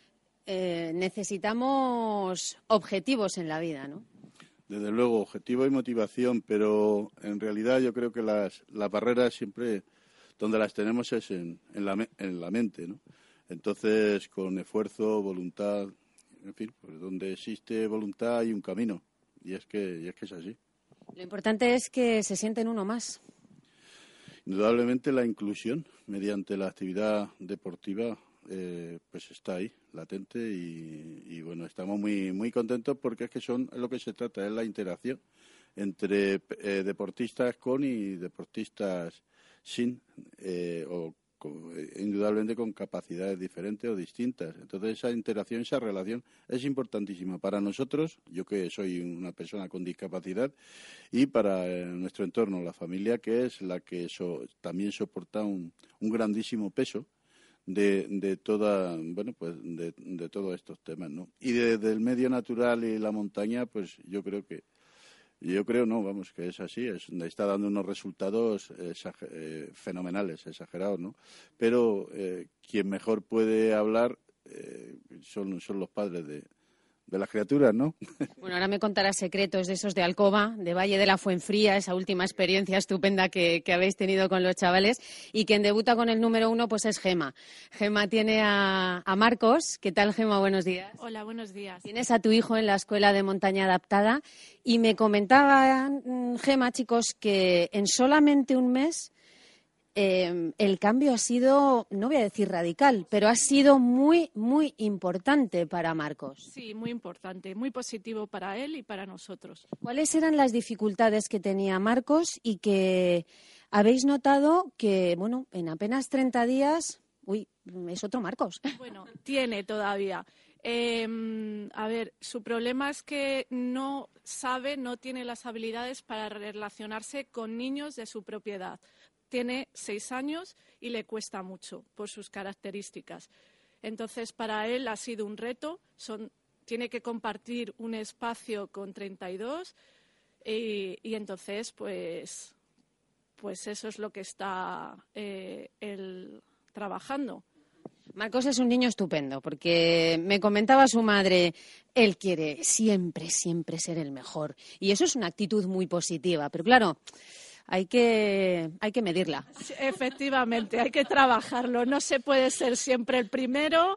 eh, necesitamos objetivos en la vida, ¿no? Desde luego, objetivo y motivación, pero en realidad yo creo que las, las barreras siempre donde las tenemos es en, en, la, en la mente, ¿no? Entonces, con esfuerzo, voluntad, en fin, pues donde existe voluntad hay un camino, y es que, y es que es así. Lo importante es que se sienten uno más. Indudablemente la inclusión mediante la actividad deportiva eh, pues está ahí, latente, y, y bueno, estamos muy muy contentos porque es que son es lo que se trata, es la interacción entre eh, deportistas con y deportistas sin, eh, o con, eh, indudablemente con capacidades diferentes o distintas. Entonces esa interacción, esa relación es importantísima para nosotros, yo que soy una persona con discapacidad, y para eh, nuestro entorno, la familia, que es la que so, también soporta un, un grandísimo peso de, de toda, bueno, pues de, de todos estos temas, ¿no? Y desde de el medio natural y la montaña, pues yo creo que Yo creo, no, vamos, que es así, es, está dando unos resultados exager, eh, fenomenales, exagerados, ¿no? Pero eh, quien mejor puede hablar eh, son, son los padres de, de las criaturas, ¿no? Bueno, ahora me contarás secretos de esos de Alcoba, de Valle de la Fuenfría, esa última experiencia estupenda que, que habéis tenido con los chavales, y quien debuta con el número uno pues es Gema. Gema tiene a, a Marcos. ¿Qué tal, Gema? Buenos días. Hola, buenos días. Tienes a tu hijo en la Escuela de Montaña Adaptada y me comentaba, Gema, chicos, que en solamente un mes Eh, el cambio ha sido, no voy a decir radical, pero ha sido muy, muy importante para Marcos. Sí, muy importante, muy positivo para él y para nosotros. ¿Cuáles eran las dificultades que tenía Marcos y que habéis notado que, bueno, en apenas treinta días, uy, es otro Marcos? Bueno, tiene todavía. Eh, a ver, su problema es que no sabe, no tiene las habilidades para relacionarse con niños de su propia edad. Tiene seis años y le cuesta mucho por sus características. Entonces, para él ha sido un reto. Son, tiene que compartir un espacio con treinta y dos y, y entonces, pues, pues eso es lo que está eh, él trabajando. Marcos es un niño estupendo, porque me comentaba su madre, él quiere siempre, siempre ser el mejor. Y eso es una actitud muy positiva, pero claro, hay que, hay que medirla. Sí, efectivamente, hay que trabajarlo. No se puede ser siempre el primero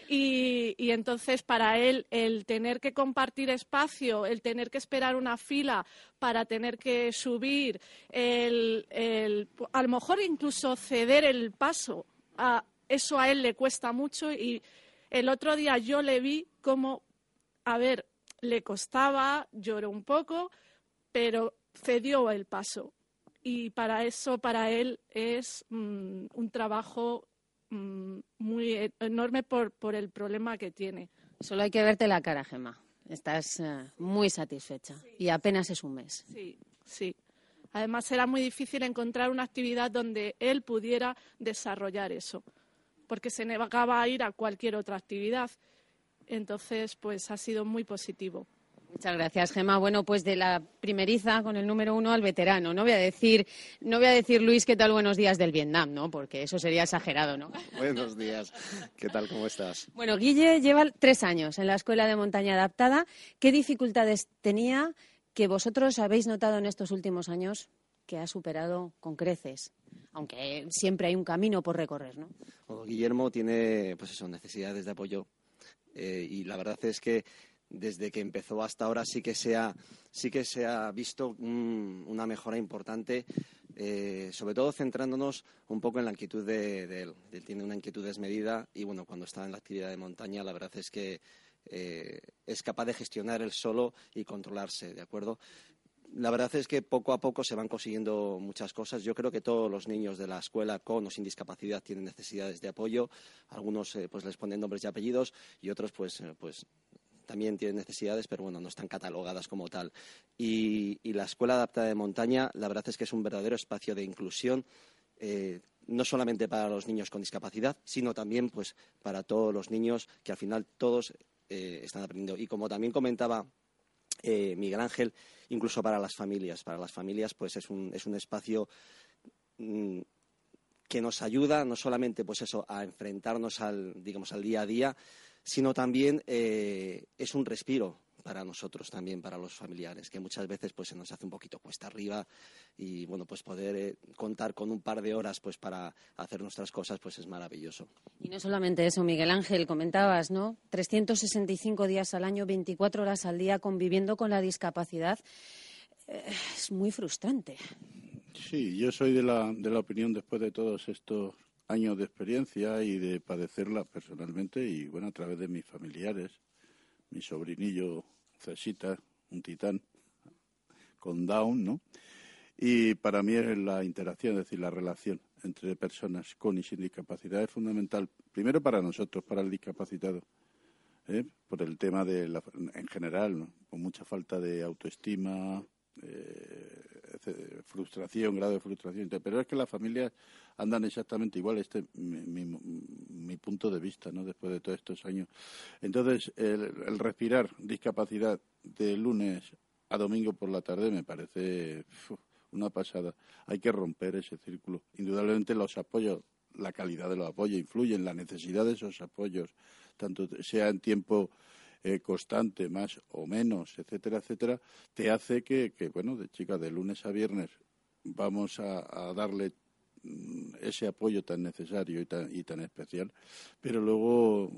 y, y entonces para él el tener que compartir espacio, el tener que esperar una fila para tener que subir, el, el, a lo mejor incluso ceder el paso, a, eso a él le cuesta mucho. Y el otro día yo le vi como, a ver, le costaba, lloró un poco, pero cedió el paso. Y para eso, para él, es mm, un trabajo mm, muy enorme por, por el problema que tiene. Solo hay que verte la cara, Gema. Estás uh, muy satisfecha. Sí. Y apenas es un mes. Sí, sí. Además, era muy difícil encontrar una actividad donde él pudiera desarrollar eso, porque se negaba a ir a cualquier otra actividad. Entonces, pues ha sido muy positivo. Muchas gracias, Gema. Bueno, pues de la primeriza con el número uno al veterano. No voy a decir, no voy a decir Luis, ¿qué tal? Buenos días del Vietnam, ¿no? Porque eso sería exagerado, ¿no? Buenos días. ¿Qué tal? ¿Cómo estás? Bueno, Guille lleva tres años en la Escuela de Montaña Adaptada. ¿Qué dificultades tenía que vosotros habéis notado en estos últimos años? que ha superado con creces, aunque siempre hay un camino por recorrer, ¿no? Bueno, Guillermo tiene, pues eso, necesidades de apoyo eh, y la verdad es que desde que empezó hasta ahora sí que se ha, sí que se ha visto un, una mejora importante, eh, sobre todo centrándonos un poco en la inquietud de, de él. Él tiene una inquietud desmedida y, bueno, cuando está en la actividad de montaña, la verdad es que eh, es capaz de gestionar él solo y controlarse, ¿de acuerdo? La verdad es que poco a poco se van consiguiendo muchas cosas. Yo creo que todos los niños de la escuela con o sin discapacidad tienen necesidades de apoyo. Algunos eh, pues les ponen nombres y apellidos y otros pues, eh, pues también tienen necesidades, pero bueno, no están catalogadas como tal. Y, y la Escuela Adaptada de Montaña, la verdad es que es un verdadero espacio de inclusión, eh, no solamente para los niños con discapacidad, sino también pues para todos los niños que al final todos eh, están aprendiendo. Y como también comentaba eh, Miguel Ángel, incluso para las familias. Para las familias pues es un, es un espacio mmm, que nos ayuda no solamente pues eso a enfrentarnos al, digamos, al día a día, sino también eh, es un respiro para nosotros también, para los familiares, que muchas veces pues se nos hace un poquito cuesta arriba y bueno, pues poder eh, contar con un par de horas pues para hacer nuestras cosas pues es maravilloso. Y no solamente eso, Miguel Ángel, comentabas, ¿no? trescientos sesenta y cinco días al año, veinticuatro horas al día conviviendo con la discapacidad. Eh, es muy frustrante. Sí, yo soy de la, de la opinión, después de todos estos años de experiencia y de padecerla personalmente y, bueno, a través de mis familiares, mi sobrinillo Cesita, un titán con Down, ¿no? Y para mí es la interacción, es decir, la relación entre personas con y sin discapacidad es fundamental, primero para nosotros, para el discapacitado, ¿eh? Por el tema de, la, en general, ¿no? Con mucha falta de autoestima, eh, frustración, grado de frustración, pero es que las familias andan exactamente igual. Este es mi, mi, mi punto de vista, ¿no? Después de todos estos años. Entonces, el, el respirar discapacidad de lunes a domingo por la tarde me parece uf, una pasada. Hay que romper ese círculo. Indudablemente los apoyos, la calidad de los apoyos influyen, la necesidad de esos apoyos, tanto sea en tiempo Eh, constante, más o menos, etcétera, etcétera, te hace que, que bueno, de chica, de lunes a viernes vamos a, a darle mm, ese apoyo tan necesario y tan, y tan especial, pero luego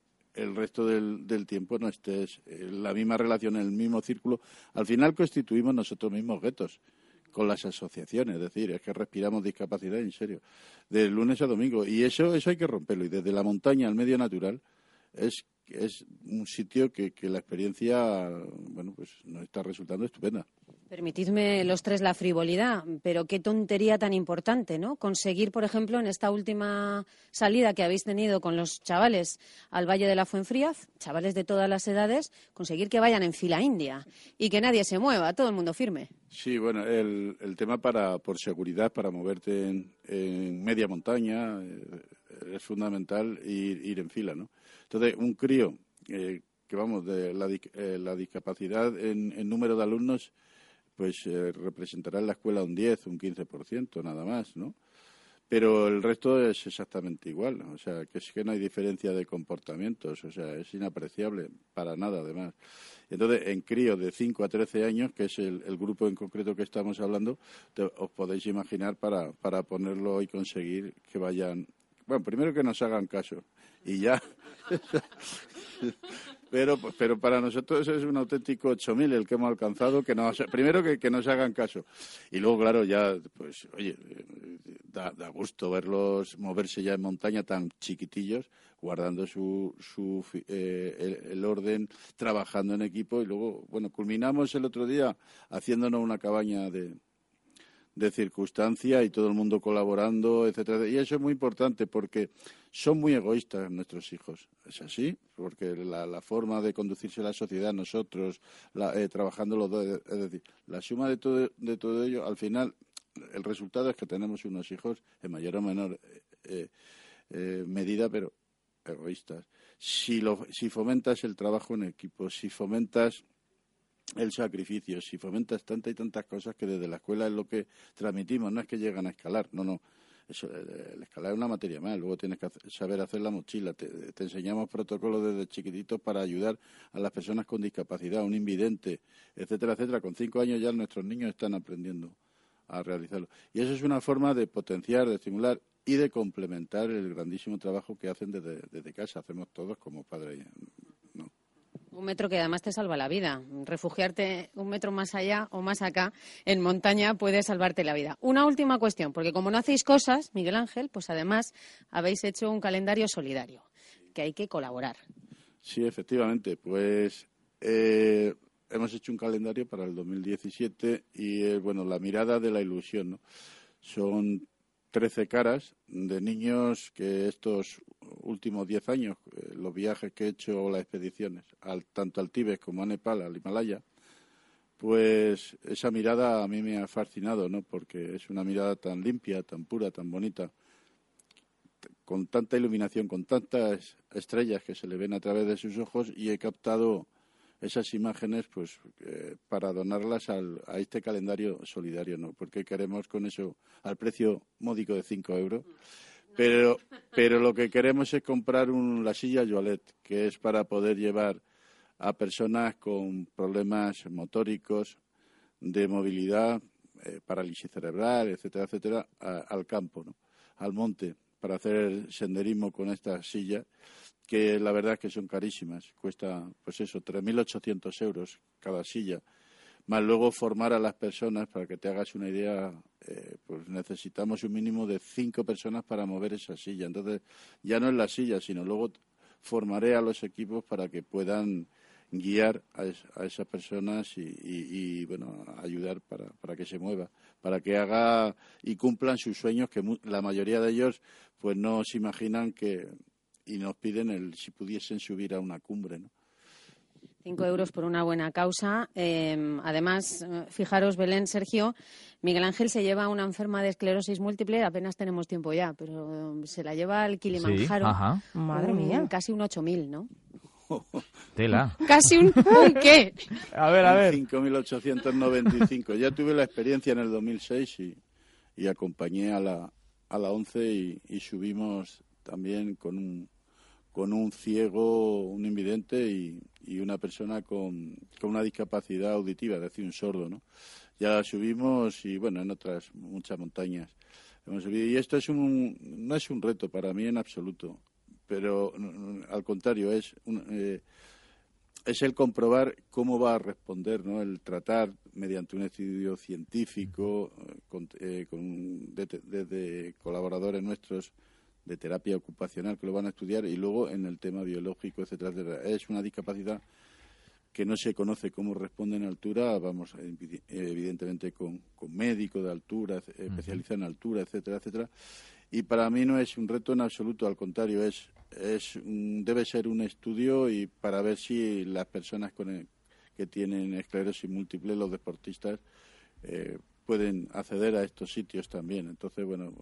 el resto del, del tiempo no estés en la misma relación, en el mismo círculo. Al final constituimos nosotros mismos guetos con las asociaciones, es decir, es que respiramos discapacidad en serio, de lunes a domingo, y eso, eso hay que romperlo, y desde la montaña al medio natural es es un sitio que, que la experiencia, bueno, pues nos está resultando estupenda. Permitidme los tres la frivolidad, pero qué tontería tan importante, ¿no? Conseguir, por ejemplo, en esta última salida que habéis tenido con los chavales al Valle de la Fuenfríaz, chavales de todas las edades, conseguir que vayan en fila india y que nadie se mueva, todo el mundo firme. Sí, bueno, el, el tema para por seguridad, para moverte en, en media montaña, eh, es fundamental ir, ir en fila, ¿no? Entonces, un crío eh, que, vamos, de la, eh, la discapacidad en, en número de alumnos, pues eh, representará en la escuela un diez, un quince por ciento, nada más, ¿no? Pero el resto es exactamente igual, o sea, que es que no hay diferencia de comportamientos, o sea, es inapreciable para nada, además. Entonces, en críos de cinco a trece años, que es el, el grupo en concreto que estamos hablando, te, os podéis imaginar para, para ponerlo y conseguir que vayan. Bueno, primero que nos hagan caso y ya. pero pero para nosotros es un auténtico ocho mil el que hemos alcanzado, que nos, primero que, que nos hagan caso. Y luego, claro, ya, pues, oye, da, da gusto verlos moverse ya en montaña tan chiquitillos, guardando su, su eh, el, el orden, trabajando en equipo. Y luego, bueno, culminamos el otro día haciéndonos una cabaña de... de circunstancia y todo el mundo colaborando, etcétera. Y eso es muy importante porque son muy egoístas nuestros hijos. Es así, porque la, la forma de conducirse la sociedad, nosotros, la, eh, trabajando los dos, es decir, la suma de todo, de todo ello, al final, el resultado es que tenemos unos hijos en mayor o menor eh, eh, medida, pero egoístas. Si, lo, si fomentas el trabajo en equipo, si fomentas el sacrificio, si fomentas tantas y tantas cosas que desde la escuela es lo que transmitimos, no es que llegan a escalar, no, no, eso, el escalar es una materia más, luego tienes que hacer, saber hacer la mochila, te, te enseñamos protocolos desde chiquititos para ayudar a las personas con discapacidad, un invidente, etcétera, etcétera. Con cinco años ya nuestros niños están aprendiendo a realizarlo. Y eso es una forma de potenciar, de estimular y de complementar el grandísimo trabajo que hacen desde, desde casa, hacemos todos como padres, ¿no? Un metro que además te salva la vida. Refugiarte un metro más allá o más acá, en montaña, puede salvarte la vida. Una última cuestión, porque como no hacéis cosas, Miguel Ángel, pues además habéis hecho un calendario solidario, que hay que colaborar. Sí, efectivamente. Pues eh, hemos hecho un calendario para el dos mil diecisiete y, eh, bueno, la mirada de la ilusión, ¿no? Son trece caras de niños que estos últimos diez años, eh, los viajes que he hecho o las expediciones, al, tanto al Tíbet como a Nepal, al Himalaya, pues esa mirada a mí me ha fascinado, ¿no? Porque es una mirada tan limpia, tan pura, tan bonita, con tanta iluminación, con tantas estrellas que se le ven a través de sus ojos, y he captado esas imágenes pues eh, para donarlas al, a este calendario solidario, ¿no? Porque queremos con eso, al precio módico de cinco euros, pero pero lo que queremos es comprar un, la silla Joalet, que es para poder llevar a personas con problemas motóricos, de movilidad, eh, parálisis cerebral, etcétera, etcétera, a, al campo, ¿no? Al monte, para hacer senderismo con esta silla, que la verdad es que son carísimas, cuesta pues eso, tres mil ochocientos euros cada silla, más luego formar a las personas, para que te hagas una idea, eh, pues necesitamos un mínimo de cinco personas para mover esa silla, entonces ya no es la silla, sino luego formaré a los equipos para que puedan guiar a, es, a esas personas y, y, y bueno, ayudar para, para que se mueva, para que haga y cumplan sus sueños, que mu- la mayoría de ellos pues no se imaginan que, y nos piden el si pudiesen subir a una cumbre, ¿no? Cinco euros por una buena causa. Eh, además, fijaros, Belén, Sergio, Miguel Ángel se lleva a una enferma de esclerosis múltiple, apenas tenemos tiempo ya, pero se la lleva al Kilimanjaro. Sí, ajá. Madre un, mía. Casi un ocho mil, ¿no? Tela. Casi un, ¿un qué? A ver, a ver. cinco mil ochocientos noventa y cinco. Ya tuve la experiencia en el dos mil seis y, y acompañé a la, a la once y, y subimos también con un con un ciego, un invidente y, y una persona con, con una discapacidad auditiva, es decir, un sordo, ¿no? Ya subimos y, bueno, en otras muchas montañas hemos subido. Y esto es un, no es un reto para mí en absoluto, pero al contrario, es un, eh, es el comprobar cómo va a responder, ¿no? El tratar mediante un estudio científico, con, eh, con, desde de, de colaboradores nuestros de terapia ocupacional que lo van a estudiar, y luego en el tema biológico, etcétera, etcétera. Es una discapacidad que no se conoce cómo responde en altura, vamos, evidentemente con, con médico de altura, especializado en altura, etcétera, etcétera. Y para mí no es un reto en absoluto, al contrario, es es un, debe ser un estudio y para ver si las personas con el, que tienen esclerosis múltiple, los deportistas, eh, pueden acceder a estos sitios también. Entonces, bueno,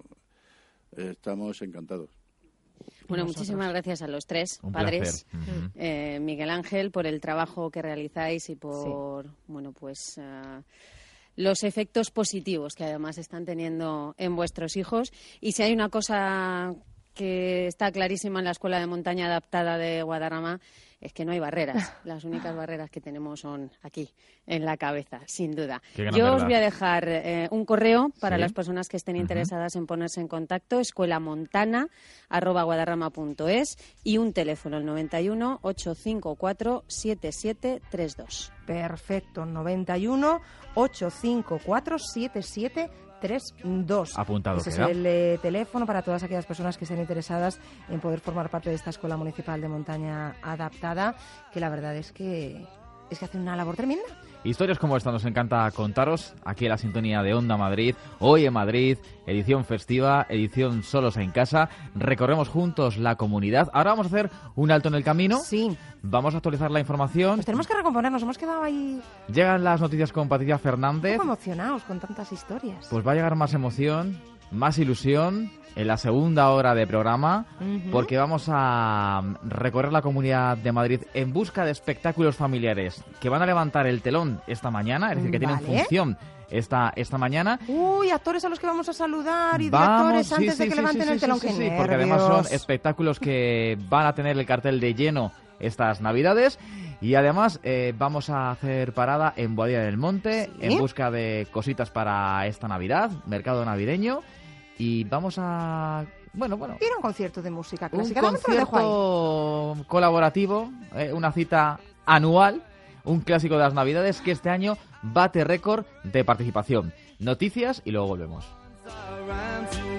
estamos encantados. Bueno, muchísimas gracias a los tres Un padres, placer. eh, Miguel Ángel, por el trabajo que realizáis y por, Sí. bueno, pues uh, los efectos positivos que además están teniendo en vuestros hijos. Y si hay una cosa que está clarísima en la Escuela de Montaña Adaptada de Guadarrama, es que no hay barreras. Las únicas barreras que tenemos son aquí, en la cabeza, sin duda. Qué gran Yo os verdad. voy a dejar eh, un correo para Sí. las personas que estén Ujú. interesadas en ponerse en contacto, escuelamontana arroba guadarrama punto es, y un teléfono, el noventa y uno, ochocientos cincuenta y cuatro, setenta y siete treinta y dos. Perfecto, noventa y uno, ochocientos cincuenta y cuatro, setenta y siete treinta y dos. Apuntado Ese queda. es el eh, teléfono para todas aquellas personas que estén interesadas en poder formar parte de esta Escuela Municipal de Montaña Adaptada, que la verdad es que es que hacen una labor tremenda. Historias como esta nos encanta contaros aquí en la sintonía de Onda Madrid. Hoy en Madrid, edición festiva, edición solos en casa. Recorremos juntos la comunidad. Ahora vamos a hacer un alto en el camino. Sí. Vamos a actualizar la información. Pues tenemos que recomponernos, hemos quedado ahí Llegan las noticias con Patricia un Fernández. poco emocionados con tantas historias. Pues va a llegar más emoción, más ilusión en la segunda hora de programa, Ujú. porque vamos a recorrer la Comunidad de Madrid en busca de espectáculos familiares que van a levantar el telón esta mañana, es decir, que tienen Vale. función esta, esta mañana. Uy, actores a los que vamos a saludar y Vamos, directores sí, antes sí, de que sí, levanten sí, el sí, telón. sí, ¡Qué sí, porque además son nervios! espectáculos que van a tener el cartel de lleno estas Navidades. Y además eh, vamos a hacer parada en Boadilla del Monte, ¿sí?, en busca de cositas para esta Navidad, mercado navideño. Y vamos a... Bueno, bueno. Ir a un concierto de música clásica. Un concierto colaborativo, eh, una cita anual, un clásico de las Navidades que este año bate récord de participación. Noticias y luego volvemos.